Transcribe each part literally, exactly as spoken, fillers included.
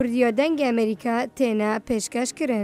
کوردیە دەنگی ئەمریکا تێنە پێشکەشکردن.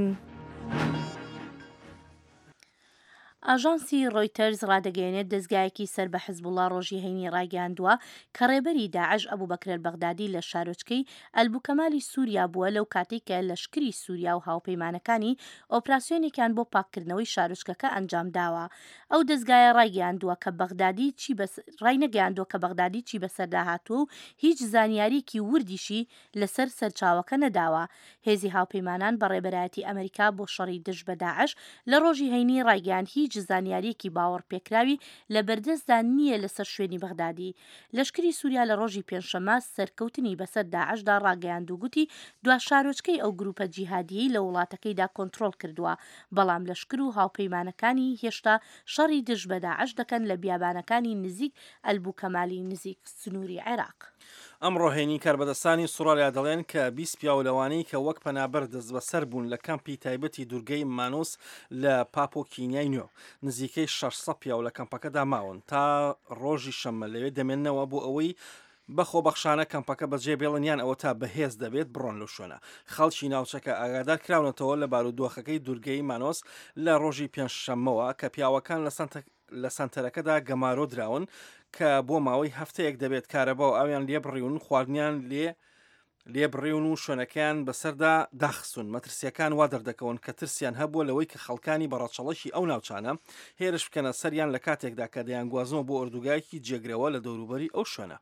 ئاژانسی ڕۆیتەرز ڕادەگەیەنێت دەستگایەکی سەر بە حیزبوڵڵا ڕۆژی هەینی ڕاگەیاندووە کە ڕێبەری داعش ئەبوبەکر بەغدادی لە شارۆچکەی ئەلبوکەمالی سووریا بووە لەو کاتێک کە لەشکری سووریا و هاوپەیمانەکانی ئۆپراسیۆنێکیان بۆ پاککردنەوەی شارۆچکەکە ئەنجام داوە. ئەو دەستگایە ڕاگەیاندووە کە بەغدادی چی ڕای نەگەیاندووە کە بەغدادی چی بەسەردا هاتووە و هیچ زانیاریکی وردیشی لەسەر سەرچاوەکە نەداوە. هێزی هاوپەیمانان بە ڕێبەرایەتی ئەمریکا بۆ شەڕی دژ بە داعش لە ڕۆژی هەینی ڕاگەیاند هیچ زانیاریەکی باوەڕ پێکراوی لە بەردەستدا نییە لەسەر شوێنی بەغدادی. لەشکری سووریا لە ڕۆژی پێنجشەممە سەرکەوتنی بەسەر داعشدا ڕاگەیاند و گوتی دوا شارۆچکەی ئەو گروپە جیهادیی لە وڵاتەکەیدا کۆنتڕۆڵ کردووە، بەڵام لەشکر و هاوپەیمانەکانی هێشتا شەڕی دژ بە داعش دەکەن لە بیابانەکانی نزیک ئەلبوکەمالی نزیک سنووری عێراق. ئەمڕۆ هێنی کاربەدەستانی سووریا دەڵێن کە بیست پیاو لەوانەی کە وەک پەنابەر دەست بەسەر بوون لە کەمپی تایبەتی دوورگەی مانۆس لە پاپۆکینیای نوێ نزیکەی شەشسەد پیاو لە کەمپەکەدا ماون تا ڕۆژی شەممە لەوێ دەمێننەوە بۆ ئەوەی بەخۆ بەخشانە کەمپەکە بەجێ بێڵنیان ئەوە تا بەهێز دەبێت بڕۆن لە شوێنە. خەڵکی ناوچەکە ئاگادار کراونەتەوە لە بارودۆخەکەی دوورگەی مانۆس لە ڕۆژی پێنجشەممەوە کە پیاوەکان لە سنتەرەکەدا گەمارۆ دراون کە بۆ ماوەی هەفتەیەک دەبێت کارەبا و ئاویان لێ بڕیون خواردنیان لێ لێ بڕیون و شوێنەکەیان بەسەردا داخسون. مەترسیەکان وا دەردەکەون کە ترسیان هەبووە لەوەی کە خەڵکانی بەڕەچەڵەشی ئەو ناوچانە هێرش بکەنە سەریان لە کاتێکدا کە دەیان گوازنەوە بۆ ئۆردوگایەکی جێگرەوە لە دەوروبەری ئەو شوێنە.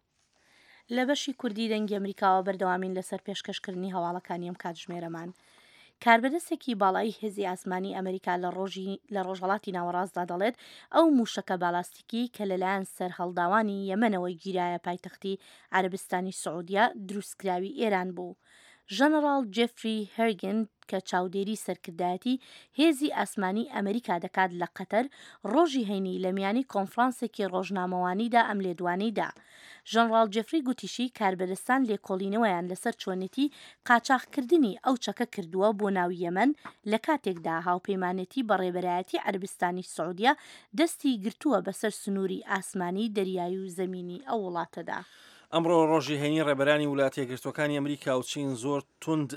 لە بەشی کوردی دەنگی ئەمریکاوە بەردەوامین لەسەر پێشکەشکردنی هەواڵەکانی ئەم کاتژمێرەمان. کاربەدەستێکی باڵایی هێزی ئاسمانی ئەمریکا لە ڕۆژی لە ڕۆژهەڵاتی ناوەڕاستدا دەڵێت ئەو موشەکە بالاستیکی کە لەلایەن سەر هەڵداوانی یەمەنەوەی گیرایە پایتەختی عەرەبستانی سعودیا دروستکراوی ئێران بوو. ژەنەڕاڵ جێفری هێرگن کە چاودێری سەرکردایەتی هێزی ئاسمانی ئەمریکا دەکات لە قەتەر ڕۆژی هەینی لە میانی کۆنفرانسێکی ڕۆژنامەوانیدا ئەم لێدوانەیدا. ژەنەڕاڵ جێفری گوتیشی کاربەدەستان لێکۆڵینەوەیان لەسەر چۆنێتی قاچاغکردنی ئەو چەکە کردووە بۆ ناوی یەمەن لە کاتێکدا هاوپەیمانێتی بە ڕێبەرایەتی عەرەبستانی سعودیا دەستی گرتووە بەسەر سنووری ئاسمانی دەریایی و زەمینی ئەو وڵاتەدا. ئەمڕۆ ڕۆژی هەینی ڕێبەرانی وڵاتە یەکگرتوەکانی ئەمریکا و چین زۆر توند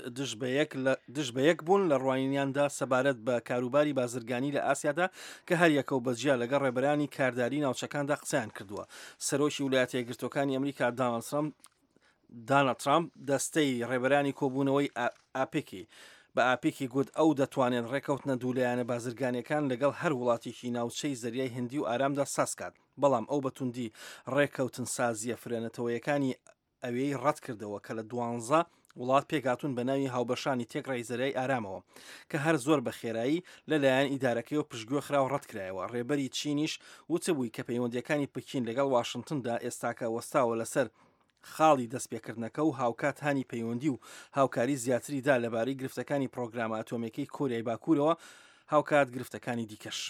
دژ بە یەک بوون لە ڕوانینیاندا سەبارەت بە کاروباری بازرگانی لە ئاسیادا کە هەر یەکە و بەجیا لەگەڵ ڕێبەرانی کارداری ناوچەکاندا قسەیان کردووە. سەرۆکی وڵاتە یەکگرتوەکانی ئەمریکا دۆناڵد ترامپ دەستەی ڕێبەرانی کۆبوونەوەی ئاپێکی بە ئاپێکی گوت ئەو دەتوانێت ڕێکەوتنە دوولایەنە بازرگانیەکان لەگەڵ هەر وڵاتێکی ناوچەی زەریای هەندی و ئارامدا ساسکات، بەڵام ئەو بەتوندی ڕێکەوتن سازیە فرێنەتەوەیەکانی ئەوەی ڕەت کردەوە کە لە دوانزە وڵات پێکاتون بە ناوی هاوبەشانی تێکڕای زەریای ئارامەوە کە هەر زۆر بە خێرایی لەلایەن ئیدارەکەی و پشتگوێ خراو ڕەت کرایەوە. ڕێبەری چینیش وتبووی کە پەیوەندیەکانی پکین لەگەڵ واشنگتندا ئێستاکە وەستاوە لەسەر خاڵی دەستپێکردنەکە و هاوکات هانی پەیوەندی و هاوکاری زیاتریدا لەبارەی گرفتەکانی پرۆگرامە ئاتۆمیەکەی کۆریای باکوورەوە هاوکات گرفتەکانی دیکەش.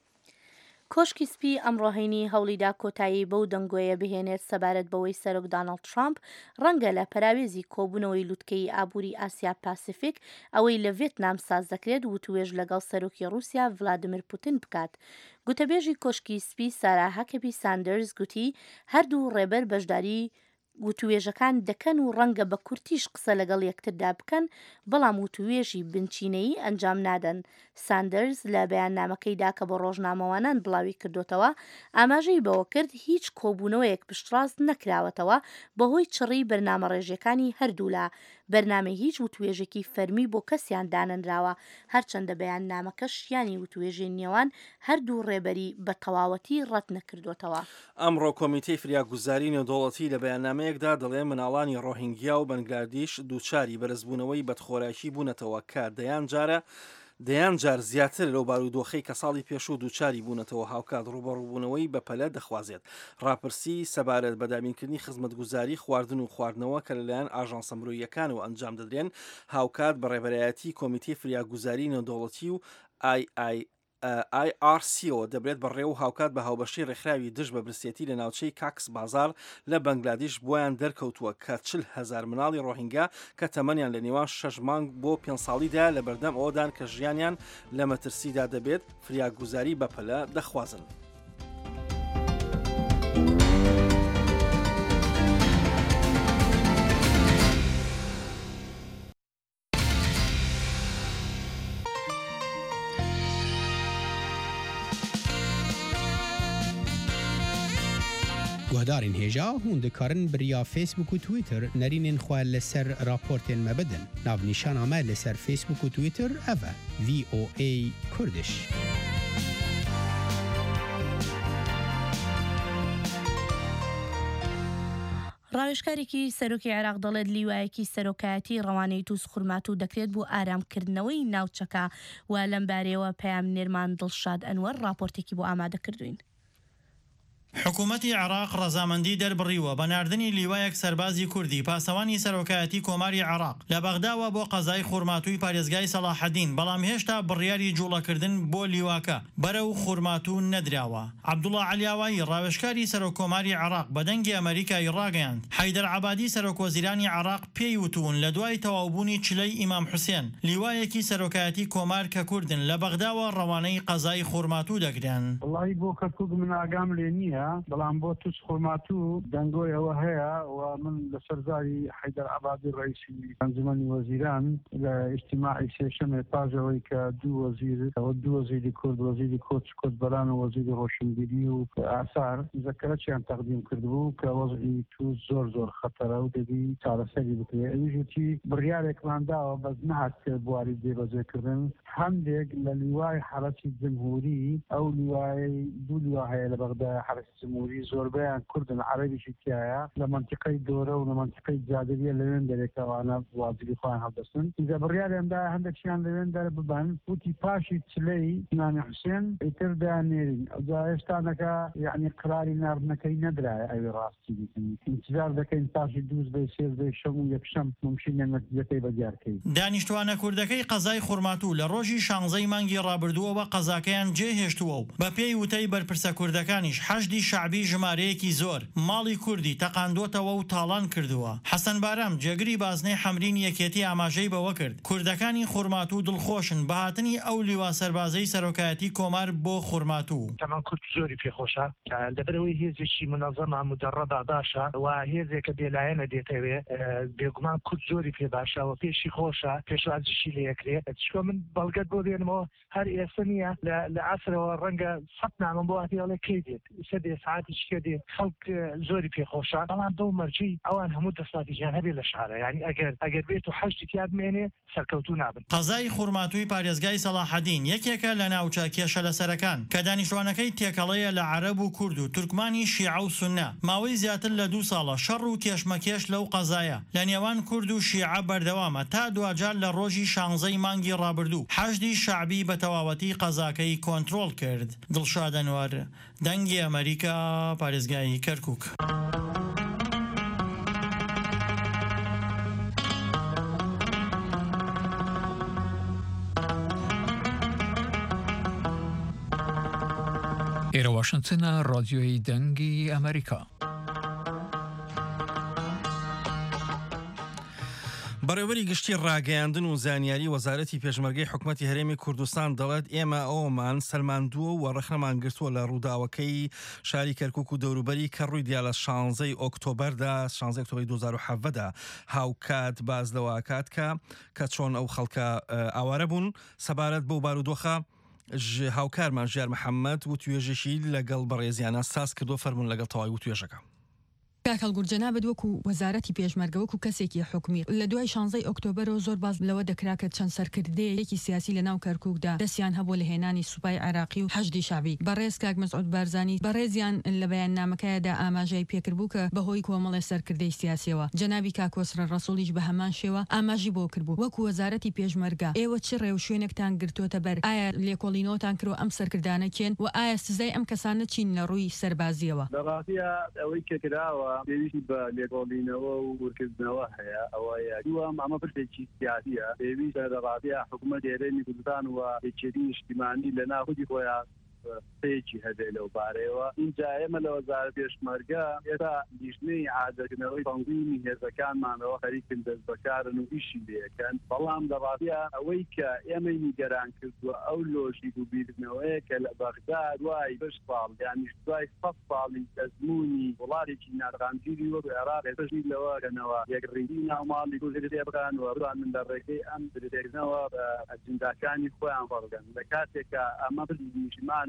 کۆشکی سپی ئەمڕۆهینی هەوڵیدا کۆتایی بەو دەنگۆیە بهێنێت سەبارەت بەوەی سەرۆک دۆناڵد ترامپ ڕەنگە لە پەراوێزی کۆبوونەوەی لووتکەی ئابووری ئاسیا پاسیفیک ئەوەی لە ڤێتنام ساز دەکرێت وتوێژ لەگەڵ سەرۆکی رووسیا ڤلادیمیر پوتین بکات. گوتەبێژی کۆشکی سپی سارا هاکەبی ساندرز گوتی هەردوو ڕێبەر بەشداری وتوێژەکان دەکەن و ڕەنگە بە کورتیش قسە لەگەڵ یەکتردا بکەن، بەڵام وتوێژی بنچینەیی ئەنجام نادەن. ساندرز لە بەیاننامەکەیدا کە بە ڕۆژنامەوانان بڵاوی کردوتەوە ئاماژەی بەوە کرد هیچ کۆبوونەوەیەک پشتڕاست نەکراوەتەوە بەهۆی چڕی بەرنامە ڕێژەکانی هەردوولا. بەرنامەی هیچ وتوێژێکی فەرمی بۆ کەسیان دانەنراوە، هەرچەندە بەیاننامەکەش یانی وتوێژی نێوان هەردوو ڕێبەری بە تەواوەتی ڕەت نەکردوتەوە. ئەمڕۆ کۆمیتەی فریاگوزاری نێودەوڵەتی لە بەیاننامەیەکدا دەڵێ مناڵانی ڕۆهینگیا و بەنگلادێش دووچاری بەرزبوونەوەی بەدخۆرایشی بوونەتەوە کە دەیان جارە دەیان جار زیاتر لەو بارودۆخەی کە ساڵی پێشوو دووچاری بوونەتەوە هاوکات ڕوبەڕووبوونەوەی بەپەلە دەخوازێت. ڕاپرسی سەبارەت بە دابینکردنی خزمەتگوزاری خواردن و خواردنەوە کە لەلایەن ئاژانسە مرۆییەکانەوە ئەنجام دەدرێن هاوکات بە ڕێبەرایەتی کۆمیتەی فریاگوزاری نێودەوڵەتی و ئای ئای ئای ئار سیەوە دەبرێت بەڕێ و هاوکات بە هاوبەشی ڕێکخراوی دژ بە برسێتی لە ناوچەی کاکس بازار لە بەنگلادێش بۆیان دەرکەوتووە کە چل هەزار مناڵی ڕۆهینگا کە تەمەنیان لە نێوان شەش مانگ بۆ پێنج ساڵیدا لە بەردەم ئەوەدان کە ژیانیان لە مەترسیدا دەبێت فریاگوزاری بەپەلە دەخوازن. گهدارین هێژا هون دکارن بریا فیسبوک و تویتر نرینین خواه لسر راپورتین مبدن ناو نیشان آمد لسر فیسبوک و تویتر اوه وی او ای کردش. ڕاوێژکارێکی سەرۆکی عێراق دەڵێت لیوایەکی سەرۆکایەتی ڕەوانەی تووس خوڕماتوو دەکرێت بۆ ئارامکردنەوەی ناوچەکە و لەم بارەیەوە پەیام نێرمان دڵشاد ئەنوەر راپۆرتێکی بۆ ئامادە کردوین. حکوومەتی عێراق ڕەزامەندی دەربڕیوە بە ناردنی لیوایەک سەربازی کوردی پاسەوانی سەرۆکایەتی کۆماری عێراق لە بەغداوە بۆ قەزای خوڕماتووی پارێزگای سەلاحەدین، بەڵام هێشتا بڕیاری جوڵەکردن بۆ لیواکە بەرەو خوڕماتوو نەدراوە. عەبدوڵڵا عەلیاوایی ڕاوێژکاری سەرۆکۆماری عێراق بە دەنگی ئەمریکای ڕاگەیاند حەیدەر عەبادی سەرۆکوەزیرانی عێراق پێی وتوون لە دوای تەواوبوونی چلەی ئیمام حوسێن لیوایەکی سەرۆکایەتی کۆمار کە کوردن لە بەغداوە ڕەوانەی قەزای خوڕماتوو دەگرێن. وڵی بۆ کەرکووک من ئاگام لێ نییە، بەڵام بۆ تووس خوڕماتوو دەنگۆی ئەوە هەیە و من لە سەرزاری حەیدەر عەبادی ڕەیسی ئەنجومەنی وەزیران لە ئیجتیماعی سێشەمێ پاژەوەی کە دوو وەزیر ئەوە دوو وەزیری کورد، وەزیری کۆچ کوردبەران و وەزیری ڕۆشنبیری و ئاسار مزەکەرەیان تەقدیم کردبوو کە وەزعی تووس زۆر زۆر خەتەرە و دەبی چارەسەری بکرێت. ئەویش وتی بڕیارێکمان داوە بەس نەهات کرد بواری جێبەجێکردن. هەندێک لە لیوای حرەتی جمهوری ئەو لیوای دوو لیوا هەیە لە بەغدا حرەتی جمهوری زۆربیان کوردن عەرەبیشی تایە لە منتیقەی دۆرە و لە منتیقەی جادەریە لەوێن دەرێکەوانە واجبی خۆیان هەڵدەستن. ئیجا بڕیاریاندا هەندێکیان لەوێن دەرە ببەن وتی پاشی چلەی ئیمامی حوسێن ئیتر دانێرین. ئەوجا هێشتانەکە یعنی قراری ناردنەکەی نەدرایە ئەوی ڕاستی بیکەین. انتظار دەکەین پاشی دووز بەی سێز بەی شەم و یەکشەم ممکنە نەتیجەکەی بەدیارکەین. دانیشتوانە کوردەکەی قەزای خوڕماتوو لە ڕۆژی شانزەی مانگی ڕابردووەوە قەزاکەیان جێهێشتووە و بە پێی وتەی بەرپرسە کوردەکانیش حەشدی شعبی ژمارەیەکی زۆر ماڵی کوردی تەقاندۆتەوە و تاڵان کردووە. حەسەن بارام جێگری بازنەی حەمرین یەکێتی ئاماژەی بەوە کرد کوردەکانی خوڕماتوو دڵخۆشن بە هاتنی ئەو لیوا سەربازەی سەرۆکایەتی کۆمار بۆ خوڕماتوو. تەمان کورد زۆری پێخۆشە لەبەرەوەی هێزێکی منەظەمە مجەڕەدا باشە و هێزێکە بێلایەنە دێتەوێ بێگومان کورد زۆری پێ باشەوە پێشی خۆشە پێشوازیشی لە یەکرێت. چکۆ من بەڵگەت بۆ دێنمەوە هەر ئێستا نییە لە عەسرەوە ڕەنگە سەد نامەم بۆ هاتیڵێ کەی دێت ئیسە دێ ساعتی شکێ دێت خەڵک زۆری پێخۆشە. بەڵام دڵ مەرجی ئەوان هەموو دەسڵاتییان هەبێ لە شارە، یعنی ئەگەر ئەگەر بێت و حەشتی تیا بمێنێ سەرکەوتوو نابن. قەزای خوڕماتووی پارێزگای سەلاحەدین یەکێکە لە ناوچە کێشە لەسەرەکان کە دانیشتوانەکەی تێکەڵەیە لە عەرەب و کورد و تورکمانی شیعە و سوننە. ماوەی زیاتر لە دوو ساڵە شەڕ و کێشمەکێش لەو قەزایە لە نێوان کورد و شیعە بەردەوامە تا دوجار لە ڕۆژی شانزەی مانگی ڕابردوو حەشدی شعبی بە تەواوەتی قەزاکەی کۆنتڕۆڵ کرد. دڵشاد ئەنوەر دەنگی ئەمریکا پارێزگای کەرکووک. ئێرە واشنگتنە ڕادیۆی دەنگی ئەمریکا. بەڕێوەری گشتی ڕاگەیاندن و زانیاری وەزارەتی پێشمەرگەی حکوومەتی هەرێمی کوردستان دەڵێت ئێمە ئەومان سەلماندووە و ڕەخنەمان گرتووە لە ڕووداوەکەی شاری کەرکووک و دەوروبەری کە ڕوویدا لە شانزەی ئۆکتۆبەردا شانزەی ئۆکتۆبەری دوو هەزار و حەڤەدا هاوکات باز لەواکات کە کە چۆن ئەو خەڵکە ئاوارە بوون سەبارەت بەو بارودۆخە هاوکارمان ژیار محەممەد و توێژێکی لەگەڵ بەڕێزیانە ساز کردو فەرمون لەگەڵ تەواوی و توێژەکە. کاکەڵگورجەنا بەدوەکو وەزارەتی پێشمەرگە وەکو کەسێکی حکومی لە دوای شانزەی ئۆکتۆبەرەوە زۆر باز لەوە دەکراکە چەند سەرکردەیەکی سیاسی لە ناو کەرکووکدا دەستیان هەبوو لە هێنانی سوپای عێراقی و حەشدی شعبی. بەڕێز کاک مەسعود بارزانی بەڕێزیان لە بەیاننامەکەیدا ئاماژەی پێکردبوو کە بەهۆی کۆمەڵی سەرکردەی سیاسیەوە جەنابی کاکۆسرە ڕەسوولیش بە هەمان شێوە ئاماژی بۆ کردبوو وەکو وەزارەتی پێشمەرگە ئێوە چ ڕێو شوێنێکتان گرتوۆتە بەر ئایا لێکۆڵینەوەتان کرۆ ئەم سەرکردانە کێن و ئایا سزای ئەم کەسانە چین لە ڕووی سەربازیەوە. ئەوەی کە کراوە پێویستی بە لێکۆڵینەوە و ورکردنەوە هەیە ئەوەیە دووەم ئەمە پرسێکی سیاسیە پێویستە لە ڕادیە حکوومەت هێرێمی کوردستان و یەکێتی نیشتیمانی لە ناخودی خۆیان پێکی هەبێ لەو بارەیەوە. اینجا ئێمە لە وەزارەتی پێشمەرگە ئێستا لیژنەی عادەکردنەوەی تەنظیمی هێزەکانمانەوە خەریکن دەست بەکارن و ئیشی لێەکەن. بەڵام لە ڕادیە ئەوەی کە ئێمە نیگەران کردووە ئەو لۆژیک و بیرکردنەوەیە کە لە بەغدا دوای پێش ساڵ یانی دوای سەد ساڵی ئەزمموی وڵاتێکی نارغانگیری وەک عێراق پێشی لەوەکەنەوە یەکڕێگی ناوماڵی کوردی بکەن و بڕوان من لە ڕێگەی ئەم درێژنەوە بە ئەجنداکانی خۆیان فەڕگەن لە کاتێکە ئەمە نیشتیمان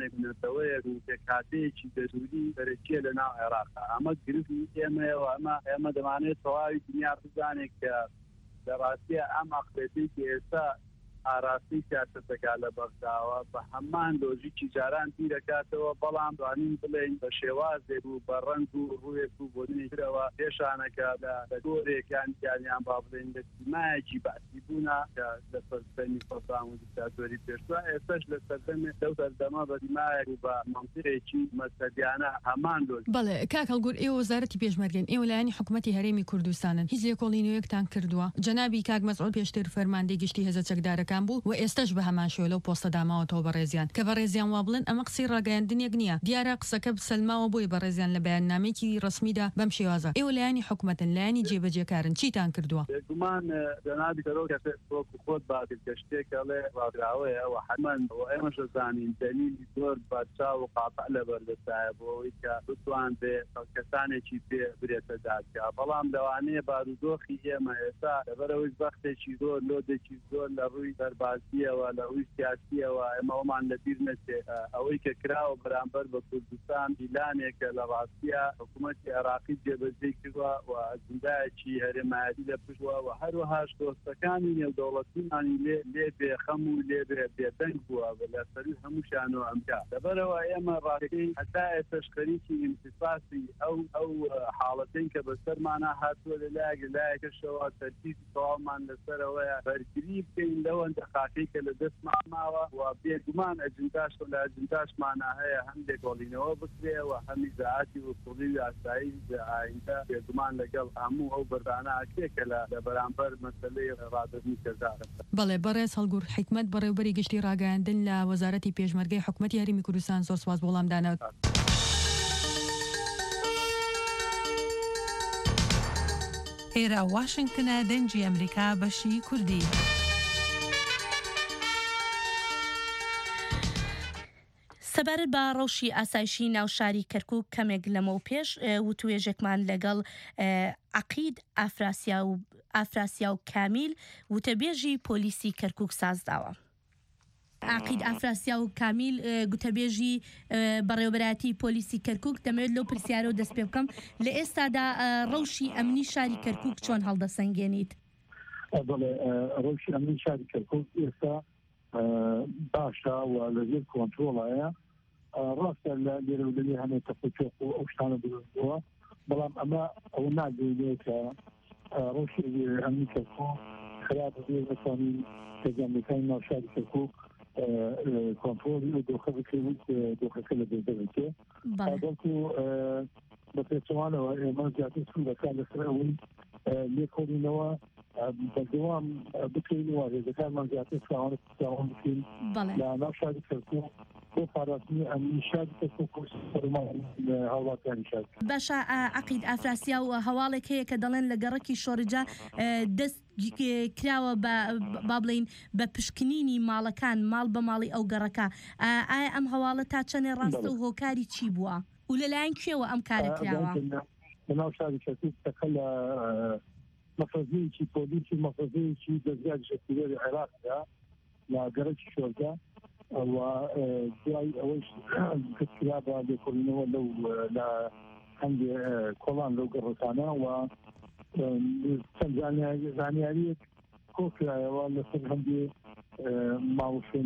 سازمانێک نەتەوەیە و پێکاتەیەکی دەسوودی بەرەچیە لە ناو عێراقا ئەمە گرفتی ئێمەوە ئەمە ئێمە دەمانێت تەواوی دنیا بزانێت کە لە ڕاستیە ئەم عەقبەتێکی ئێستا ئاراستی سیاسەتەکە لە بەغداوە بە هەمان لۆژیکی جاران بیرەکاتەوە بەڵام دوانین بڵێن بە شێوازێک و بە ڕەنگ و ڕوویەک و بۆنیترەوە پێشانەکە لە دۆرێکیان یانیان با بڵێن لە سیمایەکی باسی بوونا کە لە سەردەمی سەڵتان و دیکتاتۆری پێشوە ئێستاش لە سەردەمی لەو سەردەما بە دیمایەک و بە مەنتیقێکی مەسەدیانە هەمان لۆژ. بەڵێ کاک هەڵگور ئێوە وەزارەتی پێشمەرگەن ئێوە لایەنی حکوومەتی هەرێمی کوردستانن هیچ لێکۆڵینەوەیەکتان کردووە جەنابی کاک مەسعود پێشتر فەرماندەی گشتی هێزە چەکدارەکان بوو و ئێستاش بە هەمان شێوە لەو پۆستە داماوەتەوە بەڕێزیان کە بەڕێزیان وا بڵێن ئەمە قسەی ڕاگەیاندنێک نییە دیارە قسەکە سەلماوە بۆی بەڕێزیان لە بەیاننامەیەکی ڕسمیدا بەم شێوازە ئێوە لایەنی حکوومەتن لایەنی جێبەجێکارن چیتان کردووە؟ بێگومان جەنابی کەرۆکە خۆت باکرد کە شتێکەڵێ ڕاگراوەیە و حتمەن ئێمەش دەزانین دەلیلی زۆر بارچاو و قاطع لەبەردەستایە بۆ ئەوەی کە بتوان بێ کەسانێکی پێ برێتە دادگا بەڵام لەوانەیە بارودۆخی ئێمە ئێستا لەبەرەوەی بەختێکی زۆر لۆدێکی زۆر لە ڕووی دەربازیەوە لە ڕووی سیاسیەوە ئێمەوەمان لەبیر نەچێ ئەوەی کە کراوە بەرامبەر بە کوردستان بیلانێکە لە ڕاستیە حکوومەتی عێراقی جێبەجێ کردووە و ئەجندایەکی هەرێمایەتی لە پشتووە و هەروەهاش دۆستەکانی نێودەوڵەتیمانی لێ لێ بێخەم و لێ بێدەنگ بووە لە سەری هەمووشانەوە ئەمکا لەبەرەوە ئێمە ڕاستەکەی هەتا ئێستاش خەریکی ئیمتیفاسی ئەو ئەو حاڵەتین کە بەسەرمانە هاتووە لەلایەک لایەکەشەوە تەرتیبی تەواومان لەسەرەوەیە بەرگری بکەین لەوەندە خاکەی کە لە دەستمان ماوە و بێگومان ئەجنداش لە ئەجنداشمانە هەیە هەندێک گۆڵینەوە بکرێ و هەمی زەعاتی وسوڵی و ئاسایی ئایندە بێگومان لەگەڵ هەموو ئەو بەردانە ئاکێکە لە بەرامبەر مەسەلەی ڕادردنی کەزارە. بەڵێ بەڕێز هەڵگور حکمت بەڕێوبەری گشتی ڕاگەیاندن لە وەزارەتی پێشمەرگەی حکوومەتی هەرێمی کوردستان زۆر سوپاس بۆ وەڵامدانەوە. ئێرە واشنگتنە دەنجی ئەمریکا بەشی کوردی. سەبارەت بە ڕەوشی ئاسایشی ناوشاری کەرکووک کەمێک لەمە پێش وتوێژێکمان لەگەڵ عەقید ئافراسیا و ئافراسیا و کامیل وتەبێژی پۆلیسی کەرکووک سازداوە. عەقید ئافراسیا و کامیل گوتەبێژی بەڕێوەبەرایەتی پۆلیسی کەرکووک دەمەوێت لەو پرسیارە و دەست پێ بکەم لە ئێستادا ڕەوشی ئەمنی شاری کەرکووک چۆن هەڵدەسەنگێنیت؟ بەڵێ ڕەوشی ئەمنی شاری کەرکووک ئێستا باشە و لەژێر کۆنترۆڵایە ڕاستە لە لێرەولەی هەمێ تەفەچۆق و ئەو شتانە دروستبووە بەڵام ئەمە ئەوە ناگەینێت کە ڕەوشی ئەمنی کەرکووک خراپ بێ بتوانین پێگەمەکانی ناوشاری کەرکووک کۆنترۆلی و دۆخە بکەوت دۆخەکە لە بێدە بکێ بەڵکو بە پێچەوانەوە ئێمە زیاتر سوودەکان لەسەر ئەوەی لێکۆڵینەوە بەردەوام بکەین و هێزەکانمان زیاتر فراوان بکەین لە ناوشاری کەرکووک بۆ پاراستنی ئەمنی شاری کەرکووک و هاوڵاتیانی شاری. باشە عەقید ئافراسیا و هەواڵێک هەیە کە دەڵێن لە گەڕەکی شۆڕجا دەست کراوە با بڵین بە پشکنینی ماڵەکان ماڵ بە ماڵی ئەو گەڕەکە ئایا ئەم هەواڵە تا چەنێ ڕاستە و هۆکاری چی بووە و لەلایەن کوێوە ئەم کارە کراوە؟ لە ناو شاری کەرکووک تەکە لە مەفرەزەیەکی پۆلیسی مەفرەزەیەکی دەستگای گشتگیری عێراقدا لە گەڕەکی شۆرجا و دوای ئەوەش کەسکرا بە لێکۆڵینەوە لەو لە هەندێ کۆڵان لەو گەڕەکانە و چەند زانیاریەک کۆکرایەوە لەسەر هەندێ ماڵ شوێن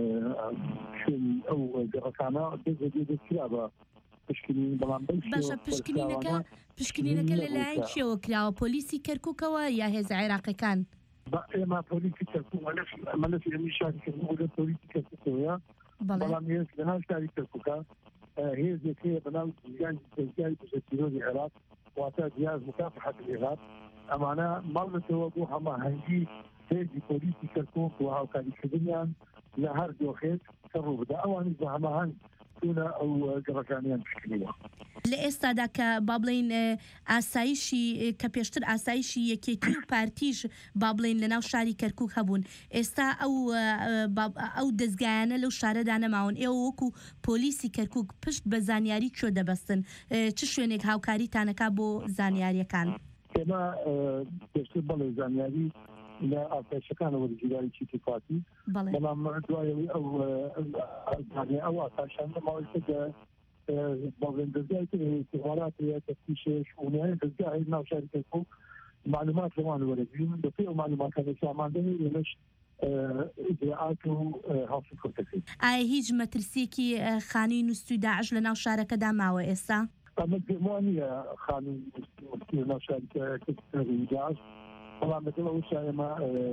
ئەو گەڕەکانە دەستگای دەستکرا بە پشکنین بەڵام باشە پشکنینەکە پشکنینەکە لەلایەن کێوە کراوە پۆلیسی کەرکووکەوە یا هێزە عێراقیەکان؟ ئێمە پۆلیسی کەرکووک ئەمە لە ئەمنی شاری کەرکووک لە پۆلیسی کەرکووکەوەیە بەڵام هێز لە ناو شاری کەرکووکە هێزێک هەیە بەناو دەستگای گشتگیرۆری عێراق واتە جیاز مکافحەت الإرهاب ئەمانە ماڵنەتەوە بۆ هەماهەنگی هێزی پۆلیسی کەرکووک و هاوکاریکردنیان لە هەر دۆخێک کە ڕوو بدە ئەوانیش بە هەماهەنگ ئەو گەڕەکانیان پشکنیوە. لە ئێستادا کە با بڵین ئاسایشی کە پێشتر ئاسایشی یەکێتی و پارتیش با بڵین لە ناو شاری کەرکووک هەبوون ئێستا ئەو ئەو دەستگایانە لەو شارەدا نەماون ئێوە وەکو پۆلیسی کەرکووک پشت بە زانیاری کوێ دەبەستن چ شوێنێک هاوکاریتانەکە بۆ زانیاریەکان؟ ئێمە پێشتر بەڵێ زانیاری لە ئاسایشەکانە وەرگیرانی چیتیپاتی بەڵام دوایەوەی ئەو ئەو ئاسایشانە ماوەیەکە باڵێن دەستگای استخباراتەیە تەفتیشێش ئونایە دەستگای ناو شاری کەرکووک معلومات لەوان وەرەگرین بەپێی ئەو معلوماتانە ساماندەی لەمەش ئیجراعات و هەڵسی کورتەکەی. ئایا هیچ مەترسیەکی خانووی نووسوی داعش لە ناو شارەکەدا ماوە ئێستا؟ ئەمە گومان نییە خانووی نووسوی لە ناو شاری داعش بەڵام لەگەڵ ئەوەش ئێمە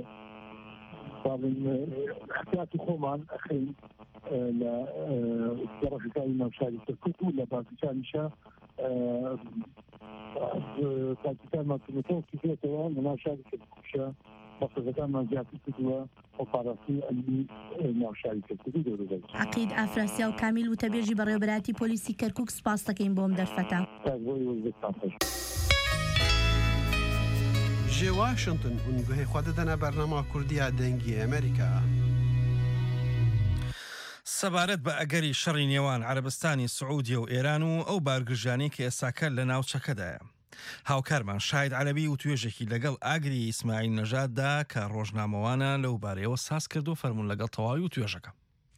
احتیاطی خۆمان ئەخەین لە گەڕەکەکانی ناو شاری کەرکووک و لە بازرگانیشە بازرگانمان کردووەوە کردوێتەوە لە ناو شاری کەرکووکشە مەقصدەکانمان زیاتر کردووە ئۆپاراسیۆن ئەمنی ناو شاری کەرکووک و دەوروبەر. عەقید ئافراسیا و کامیل وتەبێژی بەڕێوەبەرایەتی پۆلیسی کەرکووک سوپاس دەکەین بۆم دەرفەتە. جێ واشنگتن هون گوهی خوا دەدەنە بەرنامە کوردیە دەنگی ئەمریکا. سەبارەت بە ئەگەری شەڕی نێوان عەرەبستانی سعودیە و ئێران و ئەو بارگژانەی کە ئێساکە لە ناوچەکەدایە. هاوکارمان شاید عەرەبی و توێژێکی لەگەڵ ئاگری ئیسماعیل نەژاددا کە ڕۆژنامەوانە لەو بارەیەوە ساز کرد و فەرموون لەگەڵ تەواوی و توێژەکە.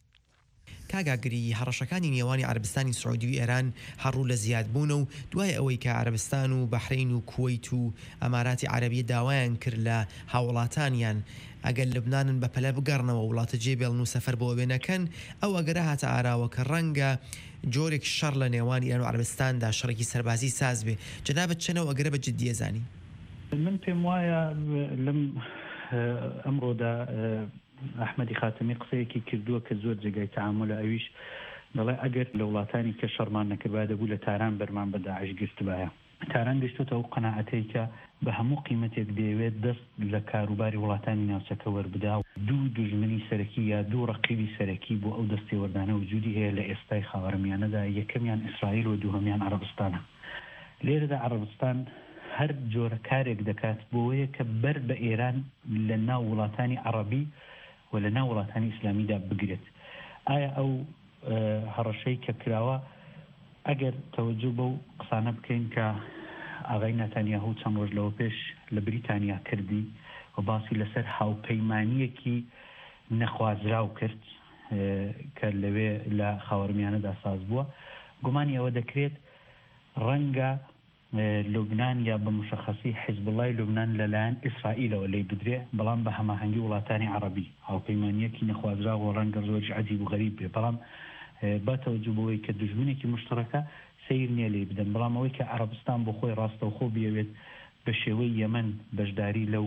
کاگاگری هەڕەشەکانی نێوانی عەرەبستانی سعودی و ئێران هەڕوو لە زیادبوون و دوای ئەوەی کە عەرەبستان و بەحرین و کووەیت و ئەماراتی عەرەبی داوایان کرد لە هاوڵاتانیان ئەگەر لبنانن بە پەلە بگەڕنەوە وڵاتە جێبێڵن و سەفەر بۆ بێنەکەن ئەو ئەگەرە هاتە ئاراوە کە ڕەنگە جۆرێک شەڕ لە نێوانی ئێران و عەرەبستاندا شەڕێکی سەربازی ساز بێ. جەنابەت چەنەوە ئەگەرە بە جددیە زانی؟ من پێم وایە لەم ئەمڕۆدا ئەحمەدی خاتمی قسەیەکی کردووە کە زۆر جێگای تەعاملە ئەویش دەڵێ ئەگەر لە وڵاتانی کە شەڕمان نەکردبا دەبوو لە تاران بەرمان بە داعش گرتبایە. تاران گەشتوتە ئەو قەناعەتەی کە بە هەموو قیمەتێک دەیەوێت دەست لە کاروباری وڵاتانی ناوچەکە وەربدا و دوو دوژمنی سەرەکی یا دوو ڕەقیبی سەرەکی بۆ ئەو دەستی وەردانە وجودی هەیە لە ئێستای خاوەرمیانەدا. یەکەمیان ئیسرائیل و دووهەمیان عەرەبستانە. لێرەدا عەرەبستان هەر جۆرە کارێک دەکات بۆیە کە بەر بە ئێران لە ناو وڵاتانی عەرەبی و لە ناو وڵاتانی ئیسلامیدا بگرێت. ئایا ئەو هەڕەشەی کە کراوە ئەگەر تەوەجو بەو قسانە بکەین کە ئاغای نەتانیاهو چەند ڕۆژ لەوە پێش لە بریتانیا کردی و باسی لەسەر هاوپەیمانیەکی نەخوازراو کرد کە لەوێ لە خاوەرمیانەدا ساز بووە، گومانی ئەوە دەکرێت ڕەنگە لوبنان یا بە مشخصی حیزبڵای لوبنان لەلایەن ئیسرائیلەوە لێی بدرێ، بەڵام بە هەماهەنگی وڵاتانی عەرەبی هاوپەیمانیەکی نەخوازراو و ڕەنگە زۆر عەجیب و غەریب بێ، بەڵام با تەوەجو بەوەی کە دژمنێکی مشترەکە سیر نییە لێ بدەن. بەڵام ئەوەی کە عەرەبستان بۆ خۆی ڕاستەوخۆ بیەوێت بە شێوەی یەمەن بەشداری لەو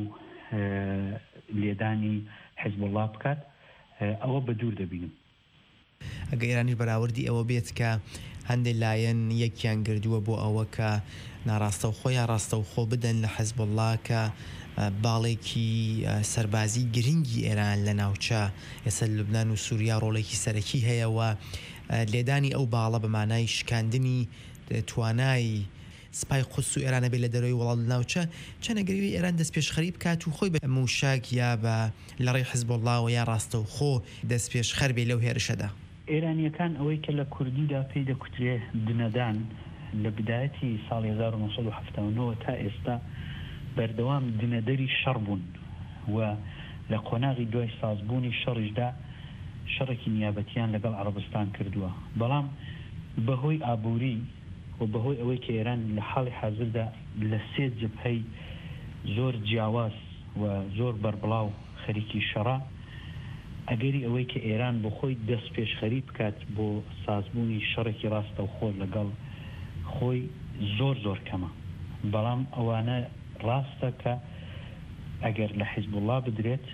لێدانی حیزبڵڵا بکات، ئەوە بە دوور دەبینم. ئەگە ئێرانیش بەراوردی ئەوە بێت کە هەندێک لایەن یەکیان گردووە بۆ ئەوە کە ناڕاستە و خۆیان ڕاستە و خۆ بدەن لە حیزبڵڵا کە باڵێکی سەربازی گرنگی ئێران لە ناوچە ئێستا لوبنان و سووریا ڕۆڵێکی سەرەکی هەیە و لێدانی ئەو باڵە بە مانای شکاندنی توانای سپای قودس و ئێرانە بێت لە دەرەوەی وڵات ناوچە چەنەگەری ئێران دەست پێشخەری بکات و خۆی بە موشاک یا بە لە ڕێی حیزبڵڵاوە یا ڕاستە و خۆ دەست پێشخەر بێ لەو هێرشەدا. ئێرانیەکان ئەوەی کە لە کوردیدا پێی دەکوترێ دنەدان لە بدایەتی ساڵی هەزار و نۆسەد و هەفتە و نۆ تا ئێستا بەردەوام دنەدەری شەڕ بوون و لە قۆناغی دوای سازبوونی شەڕیشدا شەڕێکی نیابەتیان لەگەڵ عەرەبستان کردووە، بەڵام بەهۆی ئابووری و بەهۆی ئەوەی کە ئێران لە حاڵی حازردا لە سێ جبهەی زۆر جیاواز و زۆر بەربڵاو خەریکی شەڕە، ئەگەری ئەوەی کە ئێران بۆ خۆی دەست پێشخەری بکات بۆ سازبوونی شەڕێکی ڕاستە و خۆ لەگەڵ خۆی زۆر زۆر کەمە. بەڵام ئەوانە ڕاستە کە ئەگەر لە حیزبڵڵا بدرێت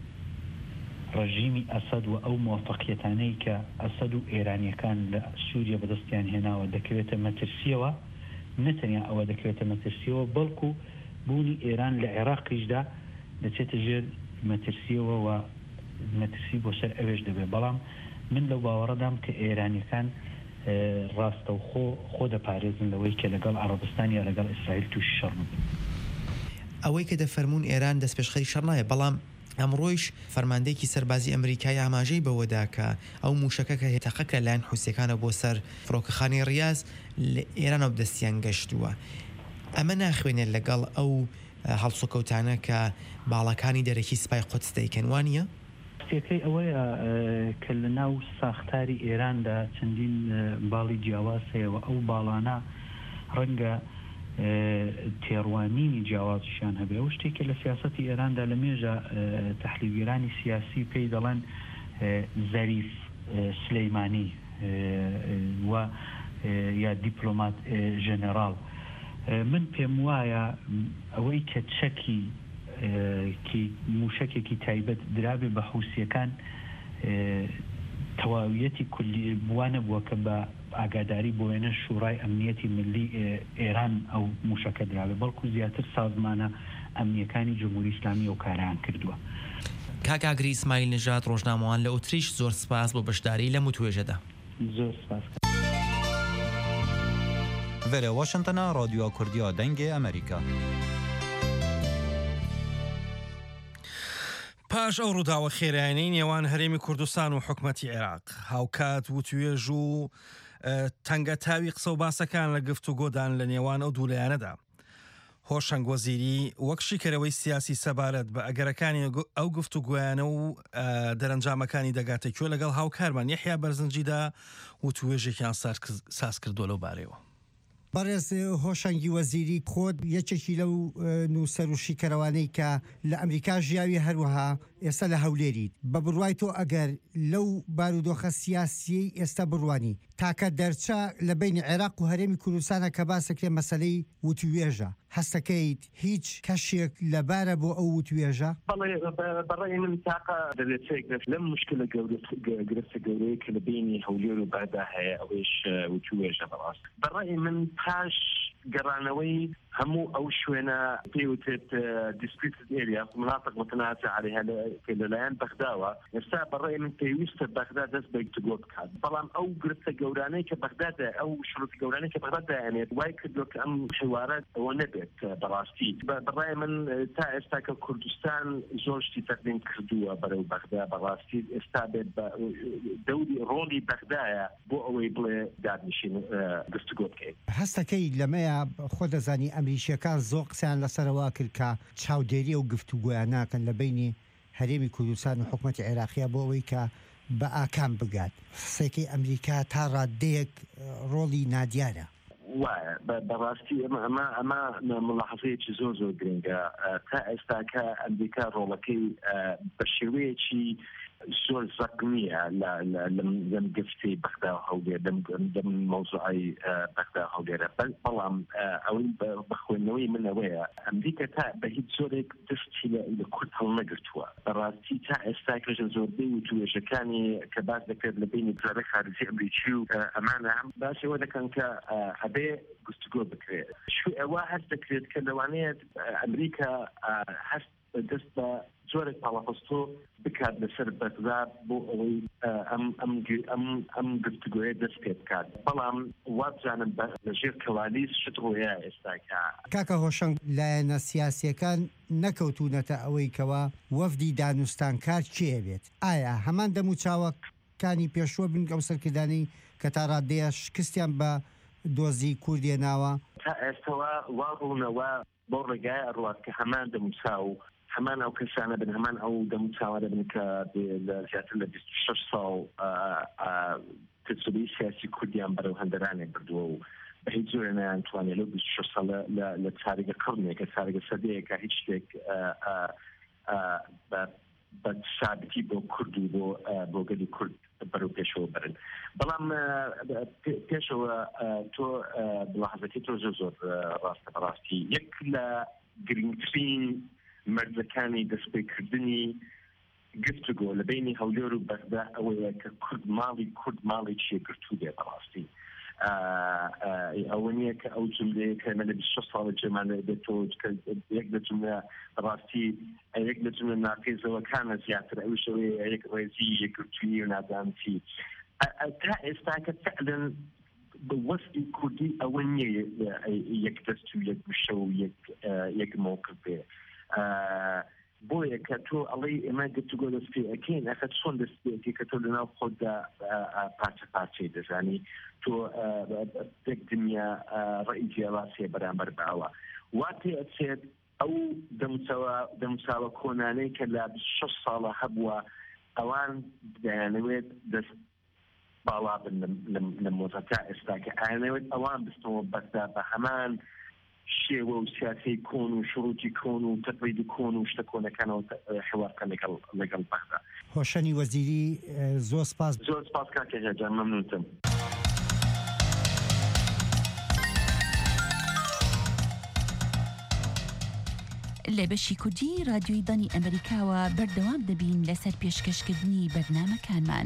ڕژیمی ئەسەد و ئەو موفەقیەتانەی کە ئەسەد و ئێرانیەکان لە سووریا بەدەستیان هێناوە دەکەوێتە مەترسیەوە، نەتەنیا ئەوە دەکەوێتە مەترسیەوە بەڵکو بوونی ئێران لە عێراقیشدا دەچێتە ژێر مەترسیەوە و مەترسی بۆ سەر ئەوێش دەبێت. بەڵام من لەو باوەڕەدام کە ئێرانیەکان ڕاستە و خۆ خۆ دەپارێزن لەوەی کە لەگەڵ عەرەبستان یا لەگەڵ ئیسرائیل تووشی شەڕ بن. ئەوەی کە دەفەرمونون ئێران دەست پێشخەری شەڕ نایە، بەڵام ئەمڕۆیش فەرماندەیەکی سەربازی ئەمریکای ئاماژەی بەوەدا کە ئەو موشەکە کە هێتەقەکە لایەن حوسیەکانە بۆ سەر فڕۆکەخانەی ڕیاز لە ئێرانەوە دەستیان گەشتووە. ئەمە ناخوێنێت لەگەڵ ئەو هەڵسوکەوتانە کە باڵەکانی دەرەکی سپای قودس دەیکەن وانە؟ شتێکەکەی ئەوەیە کە لە ناو ساختاری ئێراندا چەندین باڵی جیاواز هەیەەوە ئەو باڵانە ڕەنگە تێڕوانینی جیاوازیشان هەبێ ئەو شتێکە لە سیاسەتی ئێراندا لە مێژە تەحلیلگەرانی سیاسی پێی دەڵێن زەریف سلەیمانی و یا دیپلۆمات ژەنێراڵ. من پێم وایە ئەوەی کە چەکی موشکێکی تایبەت درابێ بە حوسیەکان تەواویەتی کولی بوانە بووە کە بە ئاگاداری بۆ وێنە شوڕای ئەمنیەتی ملی ئێران ئەو موشەکە درابێ بەڵکو زیاتر سازمانە ئەمنیەکانی جمهوری ئیسلامی و کاران کردووە. کاکاگری ئیسماعیل نژاد ڕۆژنامەوان لە ئوتریش زۆر سپاس بۆ بەشداری لە متوێژەدا. زۆر سپاس. Vere Washingtona Radyoya Kurdiya Dengê Amerîka. پاش ئەو ڕووداوە خێرایانەی نێوان هەرێمی کوردستان و حکومەتی عێراق هاوکات و توێژ و تەنگە تاوی قسە و باسەکان لە گفتوگۆدان لە نێوان ئەو دوولایەنەدا. هۆشنگ وەزیری وەک شیکەرەوەی سیاسی سەبارەت بە ئەگەرەکانی ئەو گفتوگویانە و دەرەنجامەکانی دەگاتە کوێ لەگەڵ هاوکارمان یەحیا بەرزنجیدا و توێژێکیان ساز کردووە لەو بارەوە. بەڕێز هۆشنگی وەزیری خۆت یەکێکی لەو نووسەر و شیکەرەوانەی کە لە ئەمریکا ژیاوی هەروەها ئێستا لە هەولێریت بە بڕوای تۆ ئەگەر لەو بارودۆخە سیاسی ئێستا بڕوانی تاکە دەرچە لە بینی عێراق و هەرێمی کوردستانە کە باسەکرێ مەسەلەی وتوێژە هەستەکەیت هیچ کەشێک لەبارە بۆ ئەو وتوێژە؟ بەڕێی من تاقە دەبێت لەم مشکلە گرفتە گەورەیە کە لە بینی هەولێر و بەغدا هەیە ئەوەش وتوێژە بەڕاست. بەڕێی من پاش گەڕانەوەی هەموو ئەو شوێنە پێوتێت دیسپیوتد ئێریا مناطق متنازع عليها لەلایەن بەغداوە ئێستا بەڕێی من پێویستە بەغدا دەست بە گفتوگۆ بکات. بەڵام ئەو گرفتە گەورانەی کە بەغدادا ئەو شروعی گەورانەی کە بەغداد دایانێت وای کردووە کە ئەم حوارات ئەوە نەبێت بەڕاستی. بەڕێی من تا ئێستا کە کوردستان زۆر شتی تەقدیم کردووە بەرەو بەغدا بەڕاستی ئێستا بێت دەوری ڕۆڵی بەغدایە بۆ ئەوەی بڵێ دادنیشین گفتوگۆ بکەیت. هەستەکەی لەمەیە خۆ دەزانی ئەمریکیەکان زۆر قسەیان لەسەرەوە کرد کە چاودێری و گفتوگۆیان ناکەن لە بینی هەرێمی کوردستان و حکومەتی عێراقیە بۆ ئەوەی کە بە ئاکام بگات. سێکەی ئەمریکا تا ڕادەیەک ڕۆڵی نادیارە. وایە بەڕاستی ئەمە ئەمە ئەمە ملاحەزەیەکی زۆر زۆر گرنگە تا ئێستا کە ئەمریکا ڕۆڵەکەی بە شێوەیەکی زۆر زەق نییە لەم گفتی بەغدا و هەولێر لەم مەوزوعی بەغدا و هەولێرە بەڵام ئەوەی بە خوێندنەوەی من ئەوەیە ئەمریکا تا بە هیچ زۆرێک دەستی لە کورد هەڵنەگرتووە. بەڕاستی تا ئێستا کەژە زۆربەی و توێژەکانی کە باس دەکرێت لە بینی وزارەتی خارجی ئەمریکی و ئەمانە هەم باسی ئەوە دەکەن کە هەبێ گفتوگۆ بکرێت. ئەوە هەست دەکرێت کە لەوانەیە ئەمریکا هەست دەست بە زۆرێک پاڵەپەستۆ بکات لەسەر بەغدا بۆ ئەوەی ئەم گفتوگۆیە دەست پێ بکات. بەڵام وابزانم لەژێر کەوالیس شت ڕۆیە ئێستاکە. کاکە هۆشنگ لایەنە سیاسیەکان نەکەوتونەتە ئەوەی کەوا وەفدی دانوستانکار کێ بێت؟ ئایا هەمان دەموچاوەکانی پێشوە بن ئەو سەرکردانی کە تا ڕادەیە شکستیان بە دۆزی کوردیە ناوە؟ تا ئێستاوە وا ڕوونەوە بۆ ڕێگای ئەڕوات کە هەمان دەموچاو هەمان ئەو کەسانە بن هەمان ئەو دەموچاوە دەبن کە زیاتر لە بیست و شەش ساڵ تجربەی سیاسی کوردیان بەرەو هەندەرانێک بردووە و بە هیچ جۆرێ نەیانتوانێت لەو بیست و شەش ساڵە لە چارەگە قڕنێکە چارەگە سەدەیەکە هیچ شتێک بە سابتی بۆ کورد و بۆ بۆ گەلی کورد بەرەو پێشەوە برن. بەڵام پێشەوە تۆ بڵاحەزەکەی تۆ زۆر زۆر ڕاستە بەڕاستی یەک لە گرنگترین مەرجەکانی دەستپێکردنی گفتوگۆ لە بینی هەولێر و بەغدا ئەوەیە کە کورد ماڵی کورد ماڵی چێگرتوو بێ بەڕاستی. ئەوە نییە کە ئەو جملەیە کە لە بیست و شەش ساڵە جێمانە بێتەوە یەک لە جملە بەڕاستی یەک لە جملە ناقیزەوەکانە زیاتر ئەوش ئەوەیە یەک ڕێزی یەکگرتووی و نادانتی. تا ئێستا کە فعلاً وەستی کوردی ئەوە نییە یەک دەست و یەک وشە و یەک مووقف بێ. بۆیە کە تۆ ئەڵێ ئێمە گفتوگۆ دەست پێ ئەکەین ئەخە چۆن دەست پێ ئەکەی کە تۆ لەناو خۆتدا پارچە پارچەی دەزانی تۆ تێک دنیا ڕەئی جیاواسیە بەرامبەر باوە وا پێ ئەچێت ئەو دەمساوە کۆنانەی کە لە شەش ساڵە هەبووە ئەوان دەیانەوێت دەست باڵا بن لە مۆزەتا ئێستا کە ئایانەوێت ئەوان بستەوە بەسدا بە هەمان شێوە و سیاسی کۆن و شروعی کۆن و تەقلید کۆن و شتە کۆنەکانەوە حوارکە لەگەڵ بەغدا. هۆشەنی وەزیری زۆر سپاس. زۆر سپاس کاکە هێجان، مەمنونتم. لە بەشی کوردی رادیۆی دانی ئەمریکاوە بەردەوام دەبین لەسەر پێشکەشکردنی بەرنامەکانمان.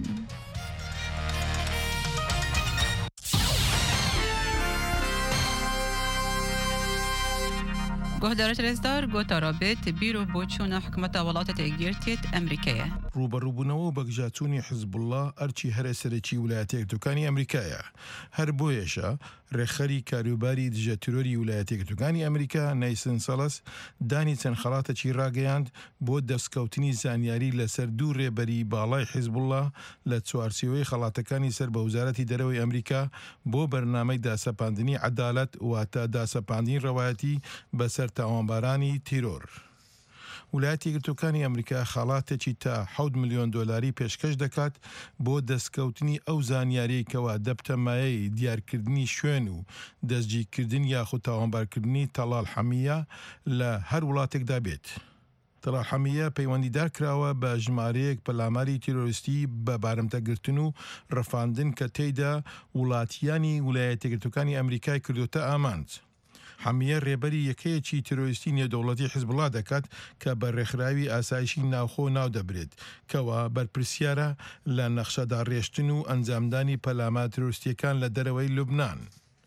گۆهدارە رێزدار گۆتا رابێت بیرۆ بۆ چوونە حکومەتە وڵاتە تێگیرتێت ئەمریکایە. ڕوبەڕووبوونەوە بە گژاتوونی حزبوڵڵا ئەرچی هەرە سەرەکی ویلایەتە یەکگرتووەکانی ئەمریکایە. هەر بۆیەشە ڕێخەری کاروباری دژە ترۆری ویلایەتە یەکگرتووەکانی ئەمریکا نایسن سەڵەس دانی چەند خەڵاتێکی ڕاگەیاند بۆ دەستکەوتنی زانیاری لەسەر دوو ڕێبەری باڵای حزبوڵڵا لە چوارچێوەی خەڵاتەکانی سەر بە وزارەتی دەرەوەی ئەمریکا بۆ بەرنامەی داسەپاندنی عەدالەت واتە داسەپاندنی ڕەوایەتی بەسەر تاوانبارانی تیرۆر. ویلایەتی یەکگرتووەکانی ئەمریکا خاڵاتێکی تا حەوت ملیۆن دۆلاری پێشکەش دەکات بۆ دەستکەوتنی ئەو زانیاریەکەوە دەبتەمایەی دیارکردنی شوێن و دەستگیرکردن یاخود تاوانبارکردنی تەڵال حەمیە لە هەر وڵاتێکدا بێت. تەڵال حەمیە پەیوەندیدار کراوە بە ژمارەیەک پەلاماری تیرۆریستی بە بارمتەگرتن و ڕەفاندن کە تێیدا وڵاتیانی ویلایەتە یەکگرتووەکانی ئەمریکای کردوتە ئامانج. حەمیە ڕێبەری یەکەیەکی تیرۆریستی نێودەوڵەتی حزبوڵڵا دەکات کە بە ڕێکخراوی ئاسایشی ناوخۆ ناو دەبرێت کەوا بەرپرسیارە لە نەخشەداڕێشتن و ئەنجامدانی پەلامە تیرۆریستیەکان لە دەرەوەی لوبنان.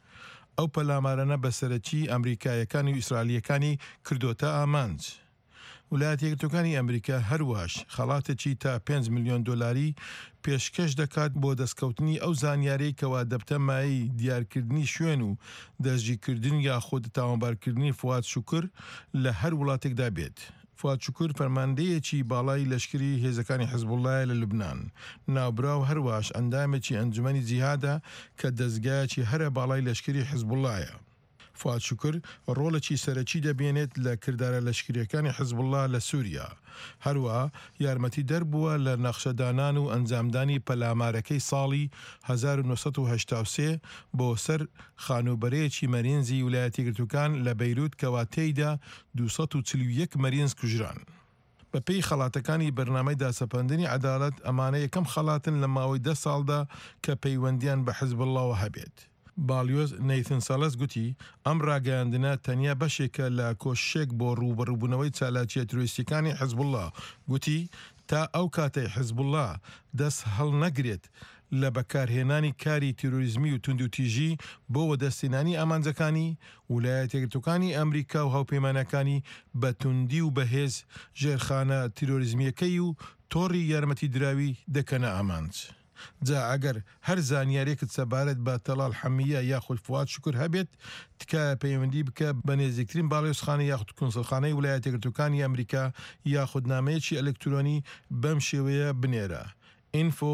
ئەو پەلامارانە بەسەرەکی ئەمریکایەکانی و ئیسرائیلیەکانی کردوتە ئامانج. ویلایەتە یەکگرتووەکانی ئەمریکا هەروەش خەڵاتێکی تا پێنج ملیۆن دۆلاری پێشکەش دەکات بۆ دەستکەوتنی ئەو زانیارەی کەوا دەبتەمایی دیارکردنی شوێن و دەستگیرکردن یاخود تاوانبارکردنی فواد شوکر لە هەر وڵاتێکدا بێت. فواد شوکر فەرماندەیەکی باڵای لەشکری هێزەکانی حزبوڵڵایە لە لوبنان. ناوبراو هەروەش ئەندامێکی ئەنجومەنی جیهادە کە دەستگایەکی هەرە باڵای لەشکری حزبوڵڵایە. فواد شوکر ڕۆڵێکی سەرەکی دەبێنێت لە کردارە لەشکریەکانی حزبوڵڵا لە سووریا. هەروە یارمەتی دەربووە لە نەخشەدانان و ئەنجامدانی پەلامارەکەی ساڵی هەزار و نۆسەد و هەشتا و سێ بۆ سەر خانوبەرەیەکی مەرینزی ویلایەتە یەکگرتووەکان لە بەیروت کەوا تێیدا دووسەد و چل و یەک مەرینز کوژران. بەپێی خەڵاتەکانی بەرنامەی داسەپاندنی عەدالەت ئەمانە یەکەم خەڵاتن لە ماوەی دە ساڵدا کە پەیوەندیان بە حزبوڵڵاوە هەبێت. باڵیۆز نەیتن سەڵەس گوتی ئەم ڕاگەیاندنە تەنیا بەشێکە لە کۆشێک بۆ ڕوبەڕووبوونەوەی چالاکیە تروریستیەکانی حزبوڵڵا. گوتی تا ئەو کاتەی حزبوڵڵا دەست هەڵ نەگرێت لە بەکارهێنانی کاری تیرۆریزمی و توندوتیژی بۆ وەدەستێنانی ئامانجەکانی، ویلایەتە یەکگرتووەکانی ئەمریکا و هاوپەیمانەکانی بە توندی و بەهێز ژێرخانە تیرۆریزمیەکەی و تۆڕی یارمەتی دراوی دەکەنە ئامانج. جا ئەگەر هەر زانیارێکت سەبارەت بە تەڵال حەمیە یاخود فواد شوکر هەبێت تکایە پەیوەندی بکە بە نێزیکترین باڵێۆزخانە یاخود کونسڵخانەی ویلایەتە یەکگرتووەکانی ئەمریکا یاخود نامەیەکی ئەلکترۆنی بەم شێوەیە بنێرە info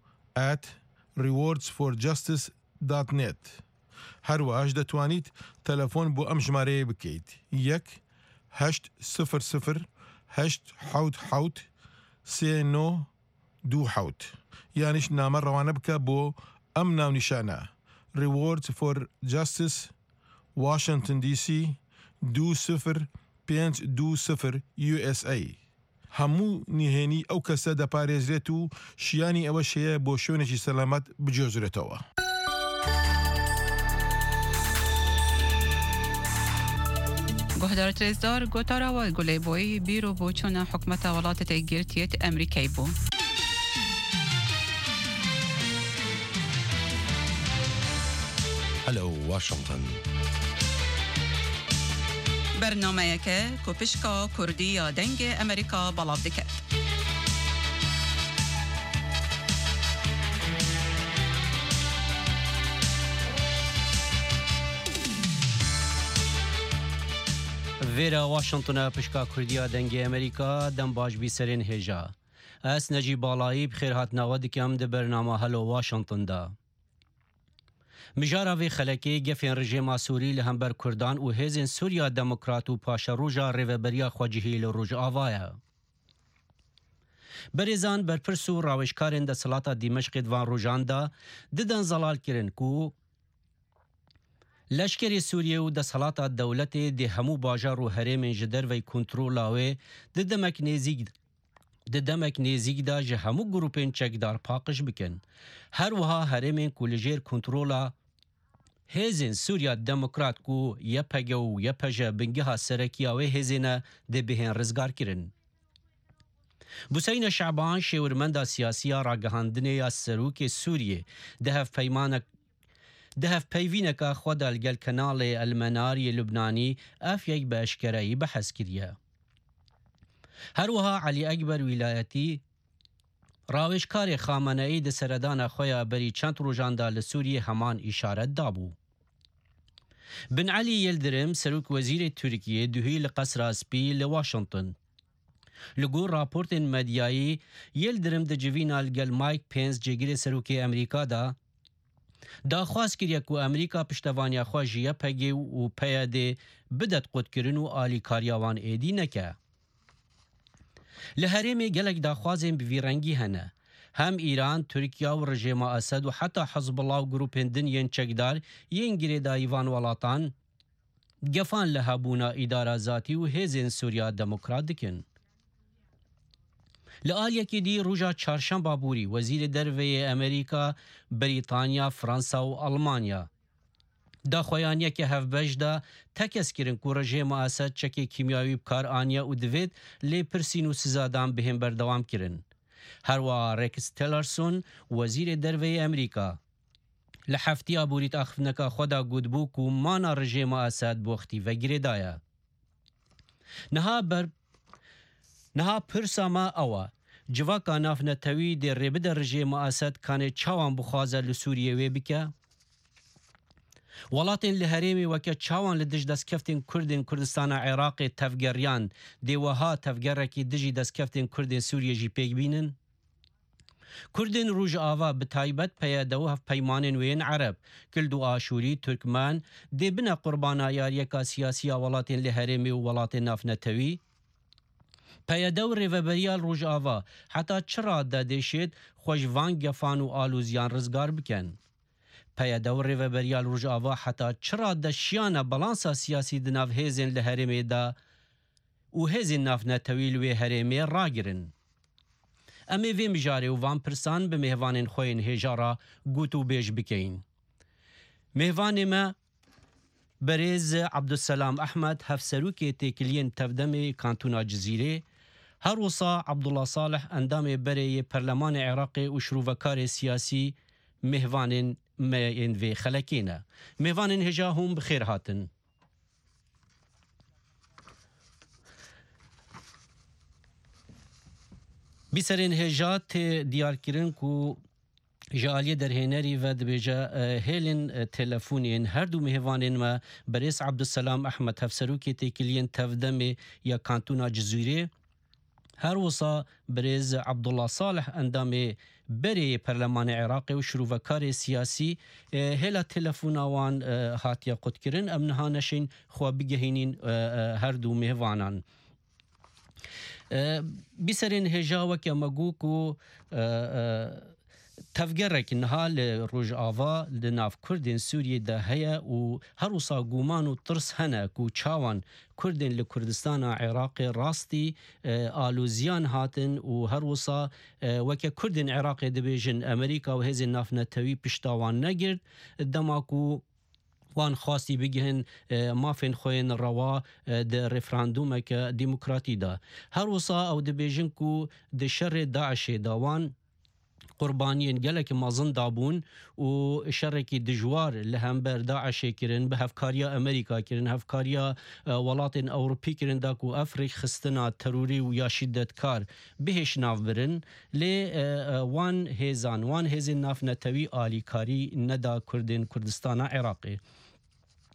at rewards for justice dot net. هەروەهاش دەتوانیت تەلەفۆن بۆ ئەم ژمارەیە بکەیت یەک هەشت سفر سفر هەشت حەوت حەوت سێ نۆ دوو حەوت. یانیش نامە ڕەوانە بکە بۆ ئەم ناونیشانە Rewards for Justice Washington دی سی دوو سفر پێنج دوو سفر یو ئێس ئەی. هەموو نهێنی ئەو کەسە دەپارێزرێت و شیانی ئەوە شەیە بۆ شوێنێکی سەلامەت بجێزرێتەوە. گۆهدارە رێزدار گۆتاراوە گولەیبۆی بیرۆ بۆ چوونە حکومەتە وڵاتە تێگیرتێت ئەمریکای بوو. هەلو واشنگتن. بەرنامەیەکە کۆپشکا کوردی یا دەنگی ئەمریکا بەڵاو دەکات. وێرە واشنگتنە پشکا کوردیا دەنگی ئەمریکا دەم باش بیسەرێن هێژا. ئەس نەجی باڵایی بخێر هاتناوە دکەم دە بەرنامە هەلو واشنگتندا. مجارا وی خلکی گفین رژیم سوری لهمبر کردان و هزین سوریا دموکرات و پاشا روژا ریوبریا خواجهی لروژ آوایا. بریزان برپرسو راوشکارن دا سلاتا دیمشق دوان روژان دا ددن زلال کرن کو لشکری سوریه و د سلاطه دولت د همو باجار و هرم جدر و کنترولاوی د دمک نزیک د دمک نزیک دا جه همو گروپین چکدار پاقش بکن. هر وها هرم کولجیر کنترولا هزین سوریا دموکرات کو یا پگو یا پجه بنگه ها سرکیاوی هزینه د بهن رزگار کرن. بوسین شعبان شورمندا سیاسی راگهاندنه یا سروک سوریه دهف پیمانک دهف پیوینکا خود الگل کنال المناری لبنانی اف یک به اشکرایی بحث کریه. هر وها علی اکبر ولایتی راوشکار خامنه ای ده سردان خویا بری چند روژانده لسوریه همان اشارت دابو. بن علی یلدرم سروک وزیر ترکیه دوهی لقصر اسپی لواشنطن. لگو راپورت مدیایی یلدرم ده جوین الگل مایک پینس جگیر سروک امریکا دا دا خواست کریه که امریکا پشتوانی خواجیه پگی و پیاده بدت قد کرن و آلی کاریاوان ایدی نکه. لحرمی گلک دا خوازم بویرنگی هنه. هم ایران، ترکیه و رژیم اسد و حتی حزب الله و گروپین دنین چکدار ین گیره دا ایوان ولاتان گفان لحبونا اداره ذاتی و هزین سوریا دموکرات دکن. لآلیه که دی روژا چارشنبه بوری وزیر دروی امریکا، بریتانیا، فرانسا و آلمانیا دا خویانیه که هف بجده تکس کرن که رژیم اسد چکی کیمیاوی بکار آنیا و دوید لی پرسین و سزادان بهم بردوام کرن. هروا ریکس تیلرسون وزیر دروی امریکا لحفتی آبوریت اخفنکا خدا گودبو که مانا رژیم اسد بوختی و گیره دایا. نها بر نها پرسا ما اوا جواکا نافنتوی در ربد رژیم اسد کانه چاوان بخوازه لسوریه وی بکه ولاتن لهرمی وکه چاوان لدج دست کفتین کردین کردستان عراق تفگریان دیوها تفگرکی دجی دست کفتین کردین سوریه جی پیگ بینن کردین روژ آوا بتایبت پیادو هف پیمانین وین عرب کلدو آشوری ترکمان دی بنا قربانا یاریکا سیاسی ولاتن لهرمی و ولاتن نافنتوی پیادو ریوبریال روژ آوا حتی چرا دادشید خوشوان گفان و آلوزیان رزگار بکن. پیادو ریوبریال روژ آوا حتی چرا دشیان بلانسا سیاسی دناف هزین لحرمی دا و هزین ناف نتویل و حرمی را گرن. امی وی مجاره و وان پرسان به مهوان خوین هجارا گوتو بیش بکین. مهوان ما برز عبدالسلام احمد هفسروکی تکلین تفدم کانتونا جزیره هر وصا عبدالله صالح اندام بری پرلمان عراق و شروفکار سیاسی مهوان مین و خلکینه. مهوان هجا هم بخیر هاتن. بیسرین هجات دیار کرن کو جالی در هنری و دبیجا هیلن تلفونین هر دو مهوانین ما برس عبدالسلام احمد هفسروکی تکلین تفدم یا کانتونا جزیره هر وصا برز عبدالله صالح اندام بری پرلمان عراقی و شروفکار سیاسی هلا تلفوناوان هاتیا قد کرن امنها نشین خواه بگهینین هر دو مهوانان بیسرین هجا وکا مگو کو تفگرک نهال روژ آوا لناف کردین سوریه ده هیا و هر وصا گومان و ترس هنه کو چاوان کردین لکردستان عراق راستی آلوزیان هاتن و هر وصا وکا کردین عراق دبیجن امریکا و هزین ناف نتوی پشتاوان نگرد دماکو وان خاصی بگهن مافین خوین روا ده رفراندوم که ديمقراطي دا هر وصا او دبیجن کو ده شر داعش داوان قربانيين گلک مازن دابون و شرکی دجوار لهمبر داعش کرن به هفکاریا امریکا کرن هفکاریا ولات اوروپی کرن داکو افریق خستنا تروری و یا شدت کار بهش ناف برن لی وان هزان وان هزین ناف نتوی آلی کاری ندا کردن کردستان عراقی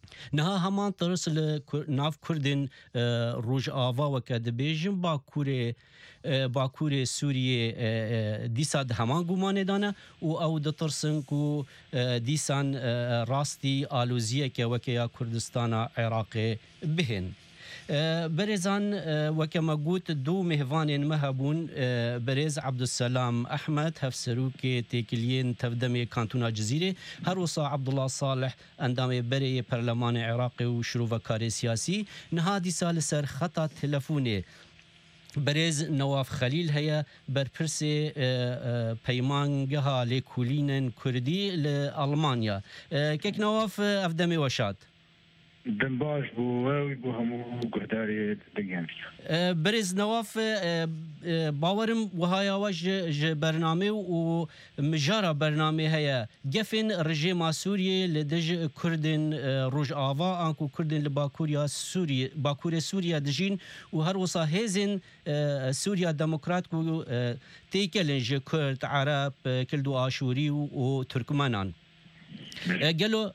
نها همان ترس ناف كردن روج آوا وكا دبيجن باكوري باكوري سوريا ديساد همان گومان دانه و او دترسن کو ديسان راستي آلوزيه که وكيا كردستان عراقي بهن برزان وكما قلت دو مهوان مهبون برز عبد السلام احمد هفسروك تيكلين تفدمي كانتونا جزيره هروسا عبد الله صالح اندام بري برلمان عراقي وشروع كاري سياسي نهادي سال سر خطا تلفوني برز نواف خليل هي برپرسي بيمانجها لكولين كردي لألمانيا كيك نواف افدمي وشات دنباش بو واوي بو همو قهداري دنگان برز نواف باورم وهايا وج برنامه و مجارة برنامه هيا جفن رجيم سوريا لدج كردن روج آوا انكو كردن لباكوريا سوريا باكوريا سوريا دجين و هر وصا هيزن سوريا ديمقراط كو تيكلن ج كرد عرب كلدو آشوري و تركمانان قالوا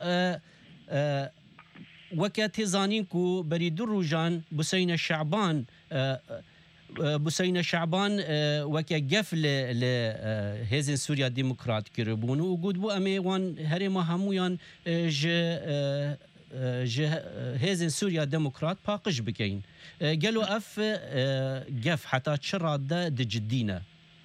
وكات زانين كو بريد الروجان بسين شعبان بسين شعبان وكا قفل لهزن سوريا ديمقراط كربون وقود بو امي وان هرما همويان ج ج هزن سوريا ديمقراط باقش بكين قالوا اف قف حتى تشراد دا جدينا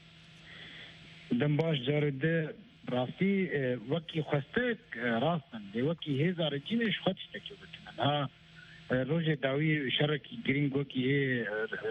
دنباش جارد راستي وكي خستك راستن دي وكي هزا رجيمش خدشتك ها روجه داوي شركي جرين وكي هي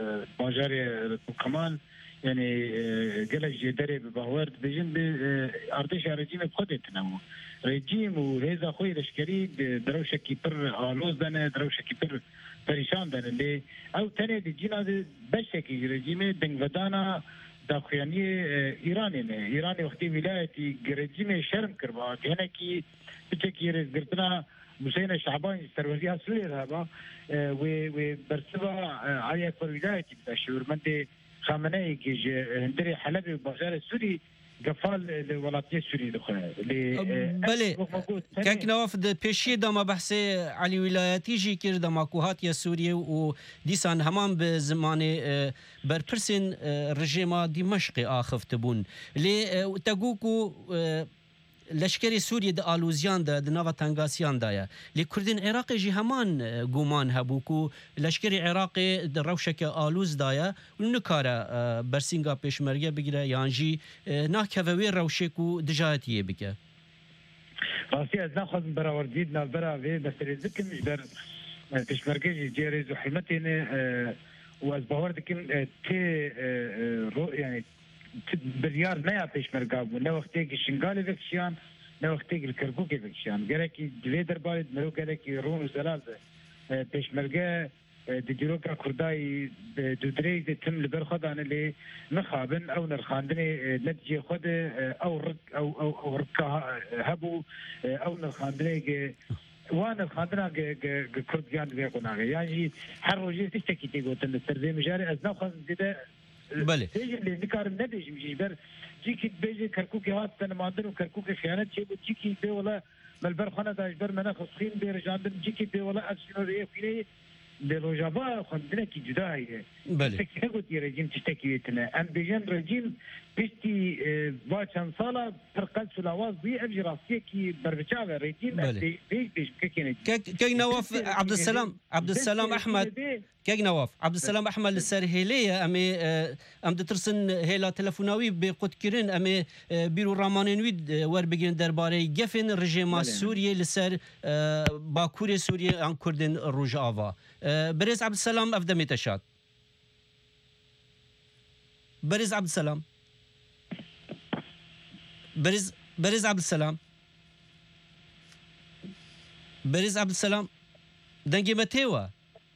باجاري كمان يعني قال جدري ببهور بجن ارتش رجيم بخدتنا رجيم وهذا خوي لشكري دروشه كيبر الوز دنا دروشه كيبر پریشان دن اللي او تاني دي جينا بشكي رجيم دنگ ودانا داخلي ايراني نه ايراني وقتي ولايتي رجيم شرم كربا هنا كي بتكي رزقتنا مسينا شعبان سروزيها سوريا هذا و و برسبا على اكبر ولايتي بشور من خامنئي كي هندري حلبي وبازار السوري قفال الولايات السورية دخلها بله كيك نواف بيشي دما بحثي على ولاياتي جي كير دما كوهات يا سوريا وديسان همان بزمان بربرسن رجيما دمشق آخف تبون لي تقوكو لشکری سوریه د آلوزیان د نوا تنگاسیان دایا لکردین عراقی جی همان گومان هبوکو لشکری عراقی د روشک آلوز دایا نکاره برسینگا پیشمرگه بگیره یانجی ناکوی روشکو دجایتیه بگه راسي از ناخذ براورديد نالبرا في بس رزقكم مجبر پیشمرگه جی جيرز وحلمتين واز باوردكم تي يعني بريار نيا پیشمرگه بو نه وقتی که شنگال وکشیان نه وقتی که کرکوک وکشیان گرکی دوی دربارد مرو گرکی رون و زلال پیشمرگه دیروکا کردای دودری تم لبر خدان اللي نخابن او نرخاندن نتجي خد او رك او او او ركا هبو او نرخاندن وانا خاطرنا كرديان بيقولنا يعني حروجي تشتكي تقول تنسر مجاري ازنا خاص كده بله تيجي اللي ذكر النبي جيبر جيكي بيجي كركوك هات تنمادر وكركوك خيانات شيء جيكي بي ولا ملبر خانه داجبر منا خصين بيرجاندن جيكي بي ولا اكشنو ريه فيني لروجابا خندنا كي جداي بله تكي قلت يا رجيم تشتكي بيتنا ام بيجن رجيم بيشتي باشان صاله ترقل سلاواز بي ابجي راسيه كي بربچا رجيم بله بيج بيج كيني كي نواف عبد السلام عبد السلام احمد كي نواف عبد السلام احمد السرهيليه امي ام دترسن هيلا تلفوناوي بقد كيرن امي بيرو رامانينويد ور بيجن درباري جفن رجيم سوريا لسر باكور سوريا ان كردن روجافا بريز عبد السلام افدمي تشات بريز عبد السلام بريز بريز عبد السلام بريز عبد السلام دنگي متيوا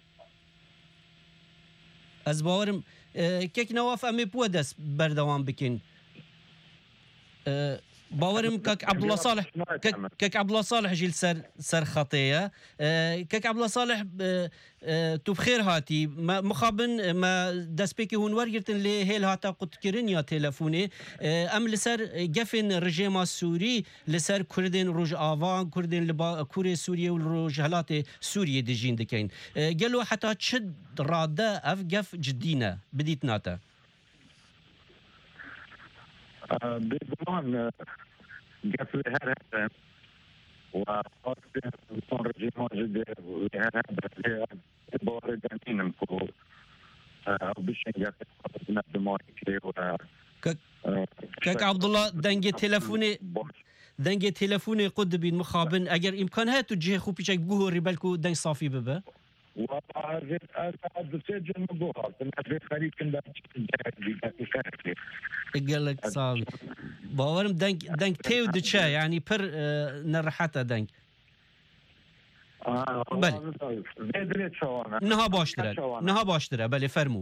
از باورم كيك نواف امي بودس بردوام بكين باورم كاك عبد الله صالح كاك عبد الله صالح جيل سر سر خطيه كاك عبد الله صالح تو بخير هاتي مخابن ما دسبيكي هون ورجرتن لي هيل هاتا قد كرين يا تلفوني ام لسر جفن رجيم السوري لسر كردين روج افان كردين لبا كوري سوريا والروجهلات سوريا دجين دكين قالوا حتى تشد راده اف جف جدينا بديت ناتا بضمان قفل هذا وقصد يكون رجيم واجد هذا باردانين كو او بشن قفل نقدمه و كاك عبد الله دنجي تلفوني دنجي تلفوني قد بين مخابن اگر امكان هاتو جهه خو بيشك بوه ريبالكو دنج صافي ببا وهذا هذا سجن مبوها في خليج كندا قال لك صافي باورم دنج دنج تيو دشا يعني بر نرحته دنج اه بله نها باشتره نها باشتره بله فرمو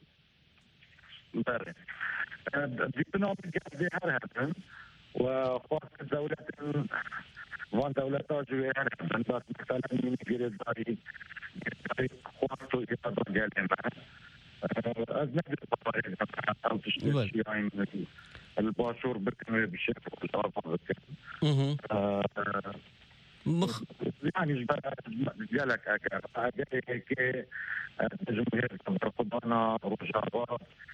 بله ديبنوم جهه هذا وخاص دولة وان دولة جوهر من بعد مثلا من جريداري جريداري خاصو يقدر جالنا أزمة الطوارئ أو تشتري يعني الباشور بكم بشكل الأرض بكم مخ يعني جالك أجر أجر هيك الجمهور قضانا رجعوا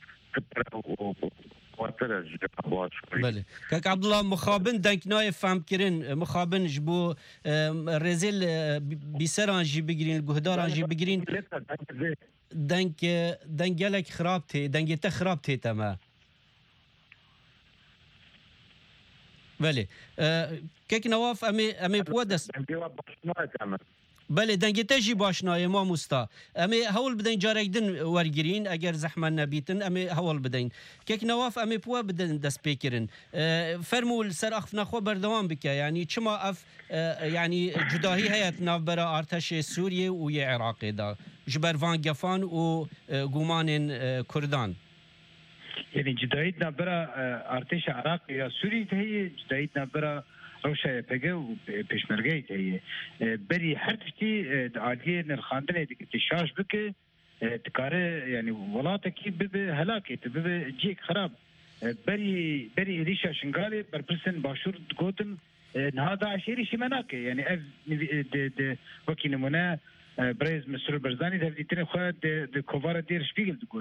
بله كاك عبد الله مخابن دنك نايف فهم كرين مخابن جبو رزيل بيسران جي بجرين الجهداران جي بجرين دنك دنك جالك خرابتي دنك تخرابتي تمام بله كاك نواف امي امي بودس بله دنگی تجی باشنای ما مستا امی هول بدین جارک دن ورگرین اگر زحمت نبیتن امی هول بدین که نواف امی پوا بدن دست پیکرن فرمول سر اخفنا خو بردوام بکه یعنی چما اف یعنی جداهی هیت ناو برا ارتش سوریه و عراق دا جبر وان گفان و گومان کردان یعنی جداهی نبرا ارتش عراق یا سوریه هی جداهی نبرا روشة بقى وبيشمرقيت هي بري حرفتي عادية نرخاندنا تشاش بك تكاره يعني ولاتك بب هلاكي بب جيك خراب بري بري ريشة شنغالي بربرسن باشور تقوتن هذا عشيري شي مناكي يعني اف وكي نمونا بريز مسرور برزاني ده بديتني خد د كوفارا دير شبيغل تقول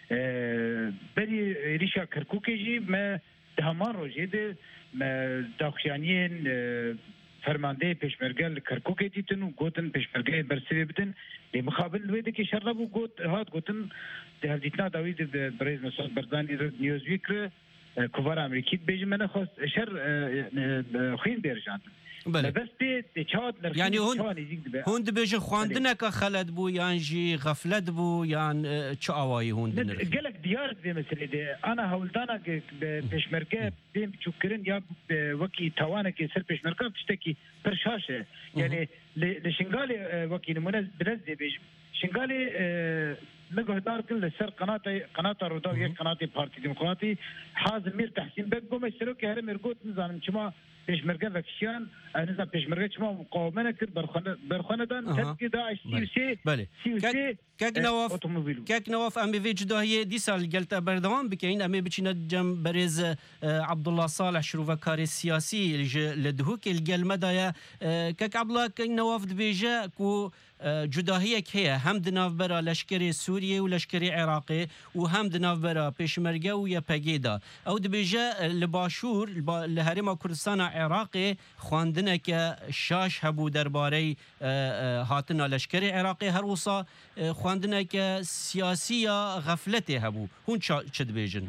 بري ريشة كركوكي جي ما دهمان روجي ده داخشانیین فرمانده پیشمرگل کرکوک دیتن و گوتن پیشمرگه برسوی بدن دی مخابل ویده که شر بو گوت هات گوتن ده دیتنا داوید برز مسعود برزانی نیوزویک کوار امریکی بیجمنه خواست شر خوین بیرجاند بله بس دي تشاد يعني هون هون دبيج خواندنك خلد بو يعني جي غفلت بو يعني تشو اواي هون قالك ديار دي مثل دي انا هولدانا بيشمركه بيم تشكرن يا وكي توانك سر بيشمركه تشتكي برشاشه يعني لشنغالي وكي نمونه بنزي بيج شنغالي مقدار كل سر قناه قناه روداويه قناه بارتي ديمقراطي حازم مير تحسين بقوم السلوك هرم يرقوت نظام شما پیشمرگه وکشیان نظام پیشمرگه چما مقاومه کرد برخانه برخاندان تدقی داعش سی و سی بله کاک نواف کاک نواف امی وی جداهی دی سال گلت بردوام بکین امی بچینه جم برز عبدالله صالح شروع کار سیاسی لدهوک الگل مدایا کاک عبدالله کاک نواف دبیجه کو جداهیک هي هم دناف برا لشکری سوریه و لشکری عراقی و هم دناف برا پیشمرگه و یا پگیدا او دبیجه لباشور لهرم کردستان عراقی خواندنه که شاش هبو درباره هاتنا لشکری عراقی هر وصا خواندنه که سیاسی غفلته هبو هون چه دبیجن؟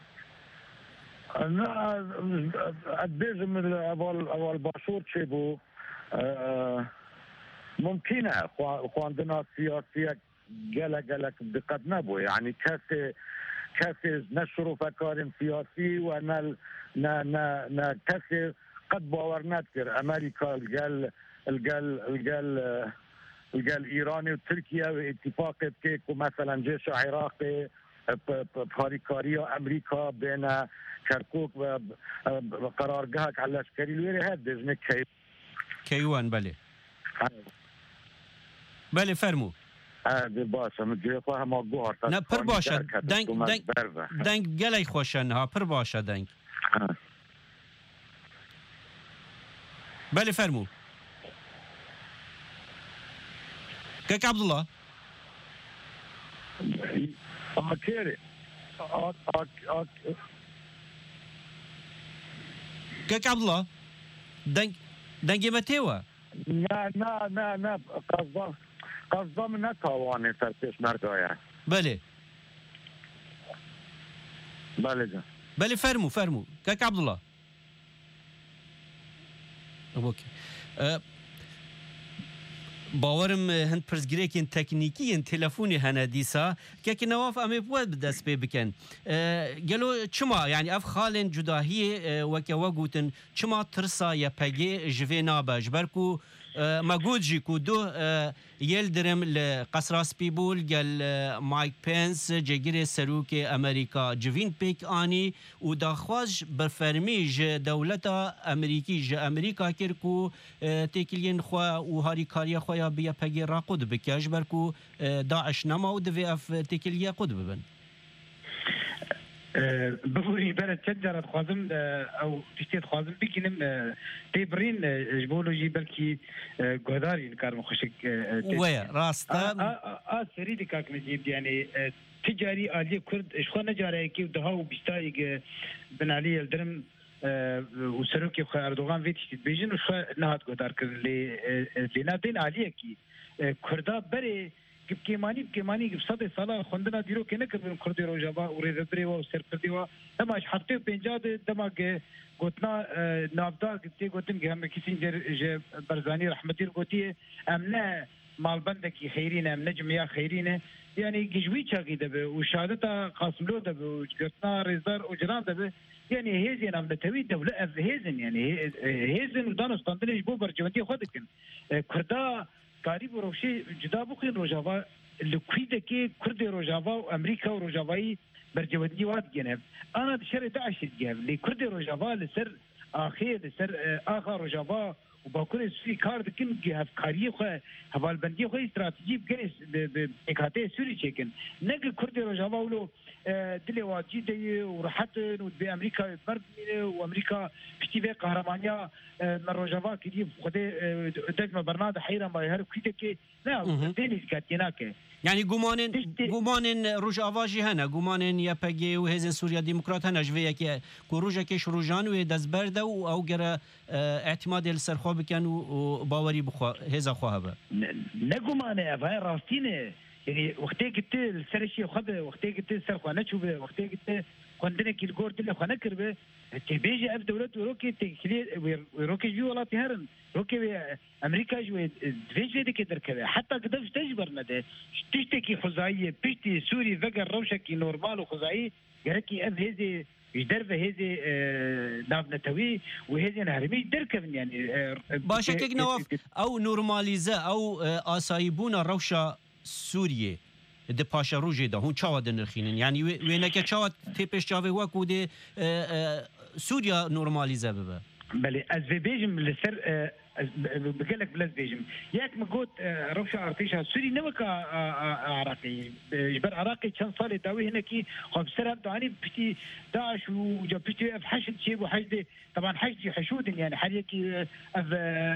نه دبیجم اول اول باشور چه بو ممكنه خواندنا سياسيه قال قالك بقد نبو يعني كاسي كاسي نشروا فكار سياسي وانا نا نا نا كاسي قد باورنا كثير امريكا قال قال قال قال ايراني وتركيا واتفاق كيك ومثلا جيش عراقي بهاریکاری امریکا بین کرکوک و قرارگاه العسکری لوری هاد دزنه کی کیوان بله بله فرمو هذا باشا مجري خواه ما قوار نه پر باشه دنگ دنگ دنگ گلی خوشن ها پر باشه دنگ بله فرمو كيك عبد الله اوكي كيك عبد الله دنج دنج متيوا لا لا لا لا قصدم قصدم نتواني ترتيش مرقايا بله بله جا بله فرمو فرمو كيك عبد الله اوكي أه باورم هند پرسگریکین تکنیکی تلفونی هنه دیسا که نواف امی بود بدست پی بکن گلو چما یعنی اف خالن جداهی وکه وگوتن چما ترسا یا پگی جوی نابا جبرکو مگود جی کو دو یل درم لقصراس پیبول گل مایک پنس جگیر سروک امریکا جوین پیک آنی و داخواز برفرمی ج دولت امریکی ج امریکا کرکو تکلین خوا و هاری کاریا خویا بیا پگی را قد بکش برکو داعش نما و دوی اف تکلیه قد ببن بفوري بلد شجرة خوازم أو تشتيت خوازم بيكنم تبرين جبولوجي بلكي قداري نكار مخشك ويا راستا آه سريدي كاك نجيب يعني تجاري آلية كرد إشخوا نجاري كيف دهاو بيستايق بن علي الدرم وسروكي خو أردوغان في تشتيت بيجن وشخوا نهات قدار كرن لنا بين آلية كي كردا بري كيماني كيماني بصدى صلاة خندنا ديرو كنا كربن كردي روجابا وريزبري وسربدي وتماش حفتي بنجاد دماغ قلنا نابدا قلتي قلتم هم كيسين جر برزاني رحمتي قلتي امنا مال بندك خيرين ام نجميا خيرين يعني جوي شاقي دبه وشهادته قاسم له دبه وقلنا ريزار وجران دبه يعني هيزن ام نتوي دولة هيزن يعني هيزن ودانو ستاندنيش بو برجوتي خودكن كردا کاری بروشی جدا بخین روجاوا لکویده که کرد روجاوا و امریکا و روجاوایی برجوادی واد گنه انا دشر داعش گه لی کرد روجاوا لسر آخر لسر آخر روجاوا و باکر سوری کار دکن که هفکاری خو حوالبندی خو استراتژی بگنه بکاته سوری چکن نگ کرد روجاوا ولو دل واجی دی و راحت و به امریکا مرد مینه و امریکا پشتیبه قهرمانیا من روجاوا کدی خود دجم برنامه حیران با هر کیده که نه دینیز کاتینا که يعني قومانين قومانين روجاوا جي هنا قومانين يا باجي وهزن سوريا ديمقراط هنا جويا كي كوروجا كيش روجان ودزبردا او غير اعتماد السرخو بكان وباوري بخوا هزا خو هبه نقومانه افاي راستينه يعني وقتي قلت السرشي خد وقتي قلت السرخو انا شوف وقتي قلت عندنا كي الجور دل خو نكربه تبيجي اف دولت وروكي تكلي وروكي جو ولا تهرن روكي امريكا جو فيجي ديك دركبه حتى قدف تجبرنا ده تشتكي خزايه بيشتي سوري فقر روشكي نورمال وخزايه يركي اف هذه يدرب هذه نافنتوي وهذه نهرمي دركب يعني باشا كيك نواف او نورماليزا او اسايبونا روشا سوريه د پاشا روجه ده هون چاوا دنرخینن یعنی وینکه چاوا تیپش چاوه وکو ده سوریا نورمالیزه ببه بله از بيجم لسر بقول لك بلاش بيجم ياك ما قلت روشة ارتيشها سوري نوكا عراقي جبر عراقي كان صار داوي هنا كي خب سرب داني بتي داعش وجا بتي اف حشد شيء وحشد طبعا حشد حشود يعني حريكي اف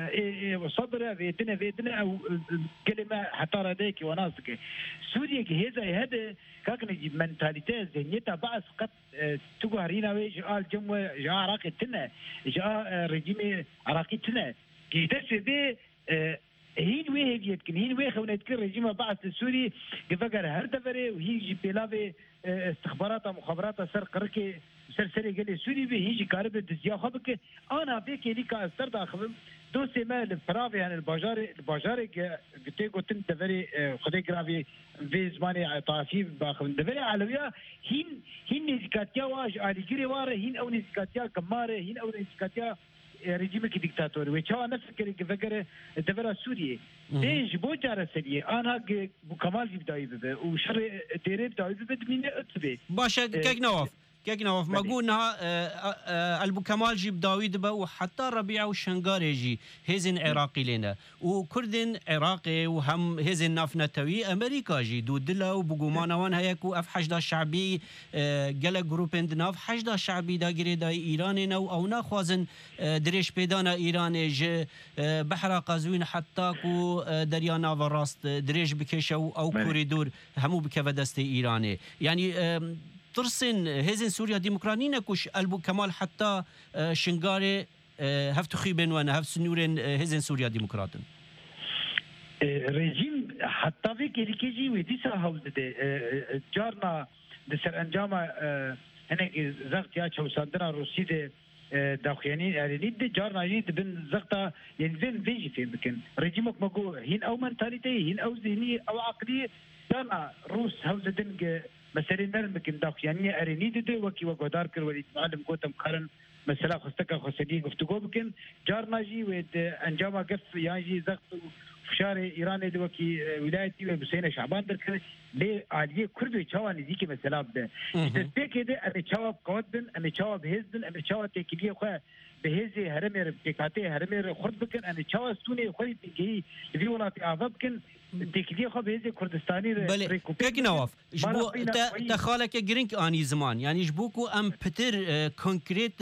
صدر فيتنا فيتنا او كلمه حتى رديك وناسك سوريا كي هذا هذا كاكن يجيب منتاليتي ذهنيتها بعض قد تقهرينا ويج قال جمو جاء عراقي تنا جاء رجيم عراقي تنا كي تسبي هين ويه يتكن هين ويه خونت كل رجيم بعث السوري كفكر هردفري وهي جي بلافي استخبارات مخابرات سر قركي سر سري قال سوري به هيجي كارب دزيا خبك انا بك لي كاستر داخل دو سما الفرافي يعني الباجار الباجار قلت قلت دفري خدي جرافي في زماني طافي باخذ دفري علويا هين هين نزكاتيا واج على جري واره هين او نزكاتيا كماره هين او نزكاتيا رژیم کی دیکتاتوری و چاوا نفکر که فکر دبر سوریه دیج بو جاره سریه آنها بو کمال بدایی به و شر دیره بدایی به مینه اتبه باشه كيك نواف كيك نواف ما قلنا البو كمال جيب داوود با وحتى ربيع والشنقاري جي هزن عراقي لنا وكردن عراقي وهم هزن نافنتوي امريكا جي دودلا وبقومانا وان هيكو اف حشدا شعبي قال جروبين دناف حشدا شعبي دا غريدا ايران نو او ناخوازن دريش بيدانا ايران ج بحر قزوين حتى كو دريانا وراست دريش بكشو او كوريدور همو بكفدست ايراني يعني ترسن هزن سوريا ديمقراطية كوش ألبو كمال حتى شنغاري هفتو خيبن وانا هفت سنورين هزن سوريا ديمقراطن رژیم حتی في كيجي وديسا هاوز ده جارنا دسر انجام هنك زغت يا چو ساندرا روسي ده داخلين يعني ده جارنا يد بن زغتا يعني فين فيجي في بكن رژيمك مگو هين او منتاليتي هين او ذهني او عقليه جارنا روس هاوز دنگ مثلا نرمكن داخل يعني اريني دي وكي وقدار كر ولي معلم قوتم قرن مثلا خستك خسدي گفتگو بكن جارنا جي ود انجام قف يعني زغت فشار ايران دي وكي ولايتي وحسين شعبان درك لي عاديه كردو چواني دي كي مثلا بده تسبيك ده ان چواب قوتن ان چواب هزن ان چواب تكليه خو بهزي هرمير بكاتي هرمير خرد بكن ان چواب ستوني خوي دي في ولاتي افبكن تكليه خو بهزي كردستاني بله كيك نواف جبو تخالك جرينك اني زمان يعني جبوكو ام بتر كونكريت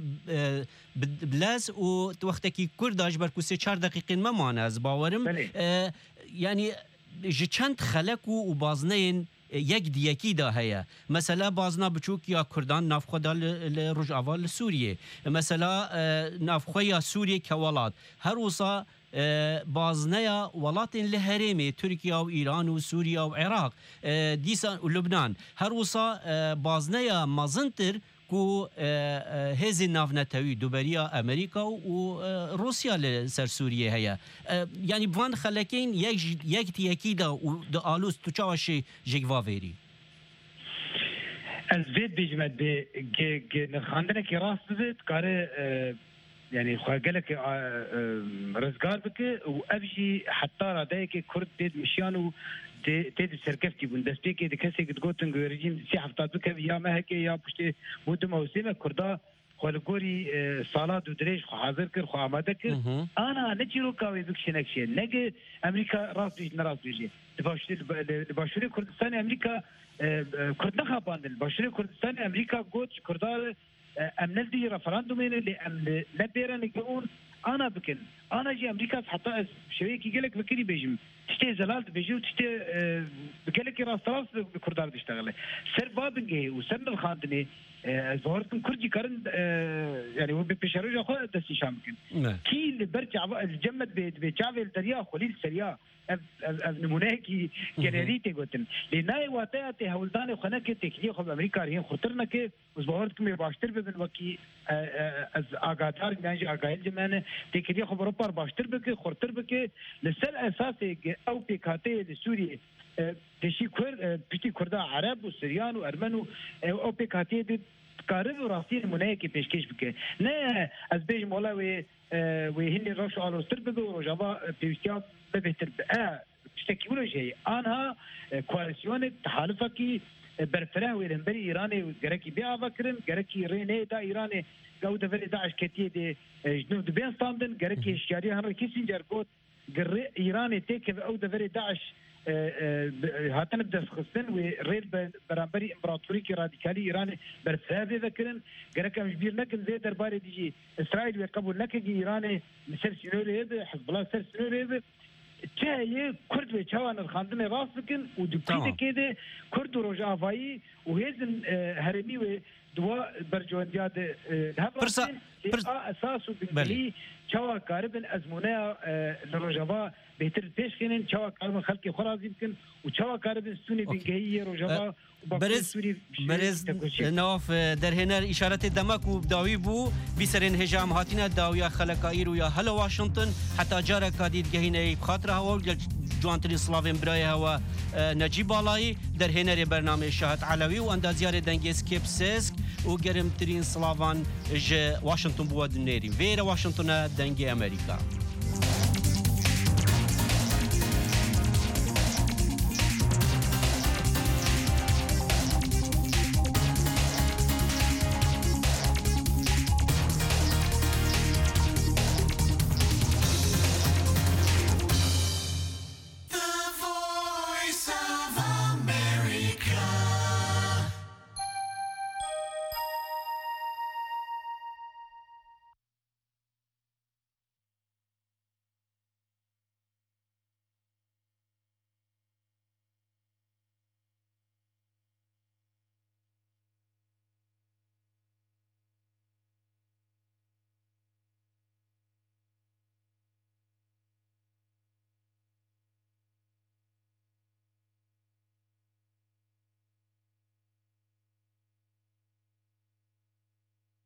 بلاس و وقتكي كرداش بركو سه چهار دقيقه ما ماناز باورم يعني جي چند خلق و بازنين یک دیکی دا هيا مثلا بازنا بچوک یا کردان نافخو دا لرجعوا لسوریه مثلا نافخو یا سوریه كولاد هر وصا بازنيا ولاتن لهرمي تركيا وإيران وسوريا وعراق ديسان ولبنان هر وصا بازنيا مازنتر كو هذه نافنتوي دوبريا امريكا وروسيا لسر سوريا هيا يعني بوان خلكين يك يك تيكيدا ودالوس تشاوشي جيغوافيري الزيد بيجمد ب نخاندنا كي راس زيد كاره يعني خالك رزقار بك وابجي حتى رادايك كرد ديد مشيانو تيد سركفتي بندستيك دي كسي قدقوتن رجيم سي حفتات بك يا ما هيك يا بشتي ودم وسيمه كردا خالقوري صالات ودريج حاضر كر خو اماده كر انا نجيرو كاوي بكشنك شي نجي امريكا راس بيج نراس بيجي باشري باشري كردستان امريكا كردنا خابان باشري كردستان امريكا قوت كردار امن دي رفراندومين اللي امن نبيرن يقولون انا بكن انا جي امريكا حتى شويه كي قالك بكري بيجم تشتي زلالت بيجي وتشتي بقالك راس راس بكردار تشتغل سر بابنجي وسن الخاندني ظهرتم كردي كرن يعني هو بيشارجوا خو دسي شامكن كي اللي برجع الجمد بيتشافي الدريا خليل سريا نمونهكي جنريتي قلتن لناي واتاتي هولداني خناكي تكليه خب امريكا رين خطرنا كي وزبورتكم باشتر بن وكي از اغاتار يعني اغايل جمانه تكليه خب اوروبا باشتر بك خطر بك لسل اساسي او بيكاتي لسوريا تشي كور بيتي كردا عرب وسريان وارمن او بيكاتي كارب وراسين مناكي بيشكيش بك لا از بيج مولا وي وهني روش على استربغ وجابا بيستيا بهتر اه تشتكيولو شيء انا كواليسيون تحالفكي برفراه ويرنبري ايراني جركي بيا فكرن جركي ريني دا ايراني جوده فري داعش كتي دي جنوب دبن ستاندن جركي اشكاري هنري كيسنجر قوت ايراني تيك او دفري داعش هاتن بدس خصن وريد برامبري امبراطوري كي راديكالي ايراني برفراه ذكرن جركي مجبير لكن زي درباري ديجي اسرائيل ويقبل لك ايراني مثل سينوري حزب الله سر سينوري تاي كرد وچوان الخاندن راس بكن ودبتي كده كرد روجا افاي وهزن هرمي و دوا برجوندياد هبرسا اساسو بنلي چوا قاربن ازمونه لروجا بهتر پیش کنن چوا کارم خلق خرازی بکن و چوا قاربن سونی بنگهی روجا برز برز نواف در هنر اشارت دمک و داوی بو بیسرین هجام هاتینا داویا خلقایر و یا هلا واشنطن حتی جارا کادید گهینه بخاطر هوا جوانتری سلاوین برای هوا نجیب بالایی در هنر برنامه شاهد علوی و اندازیار دنگیز کیپسسک و گەرمترین سلاوان ji Washington بووە دنێری vêre Washington'a dengê Amerîka.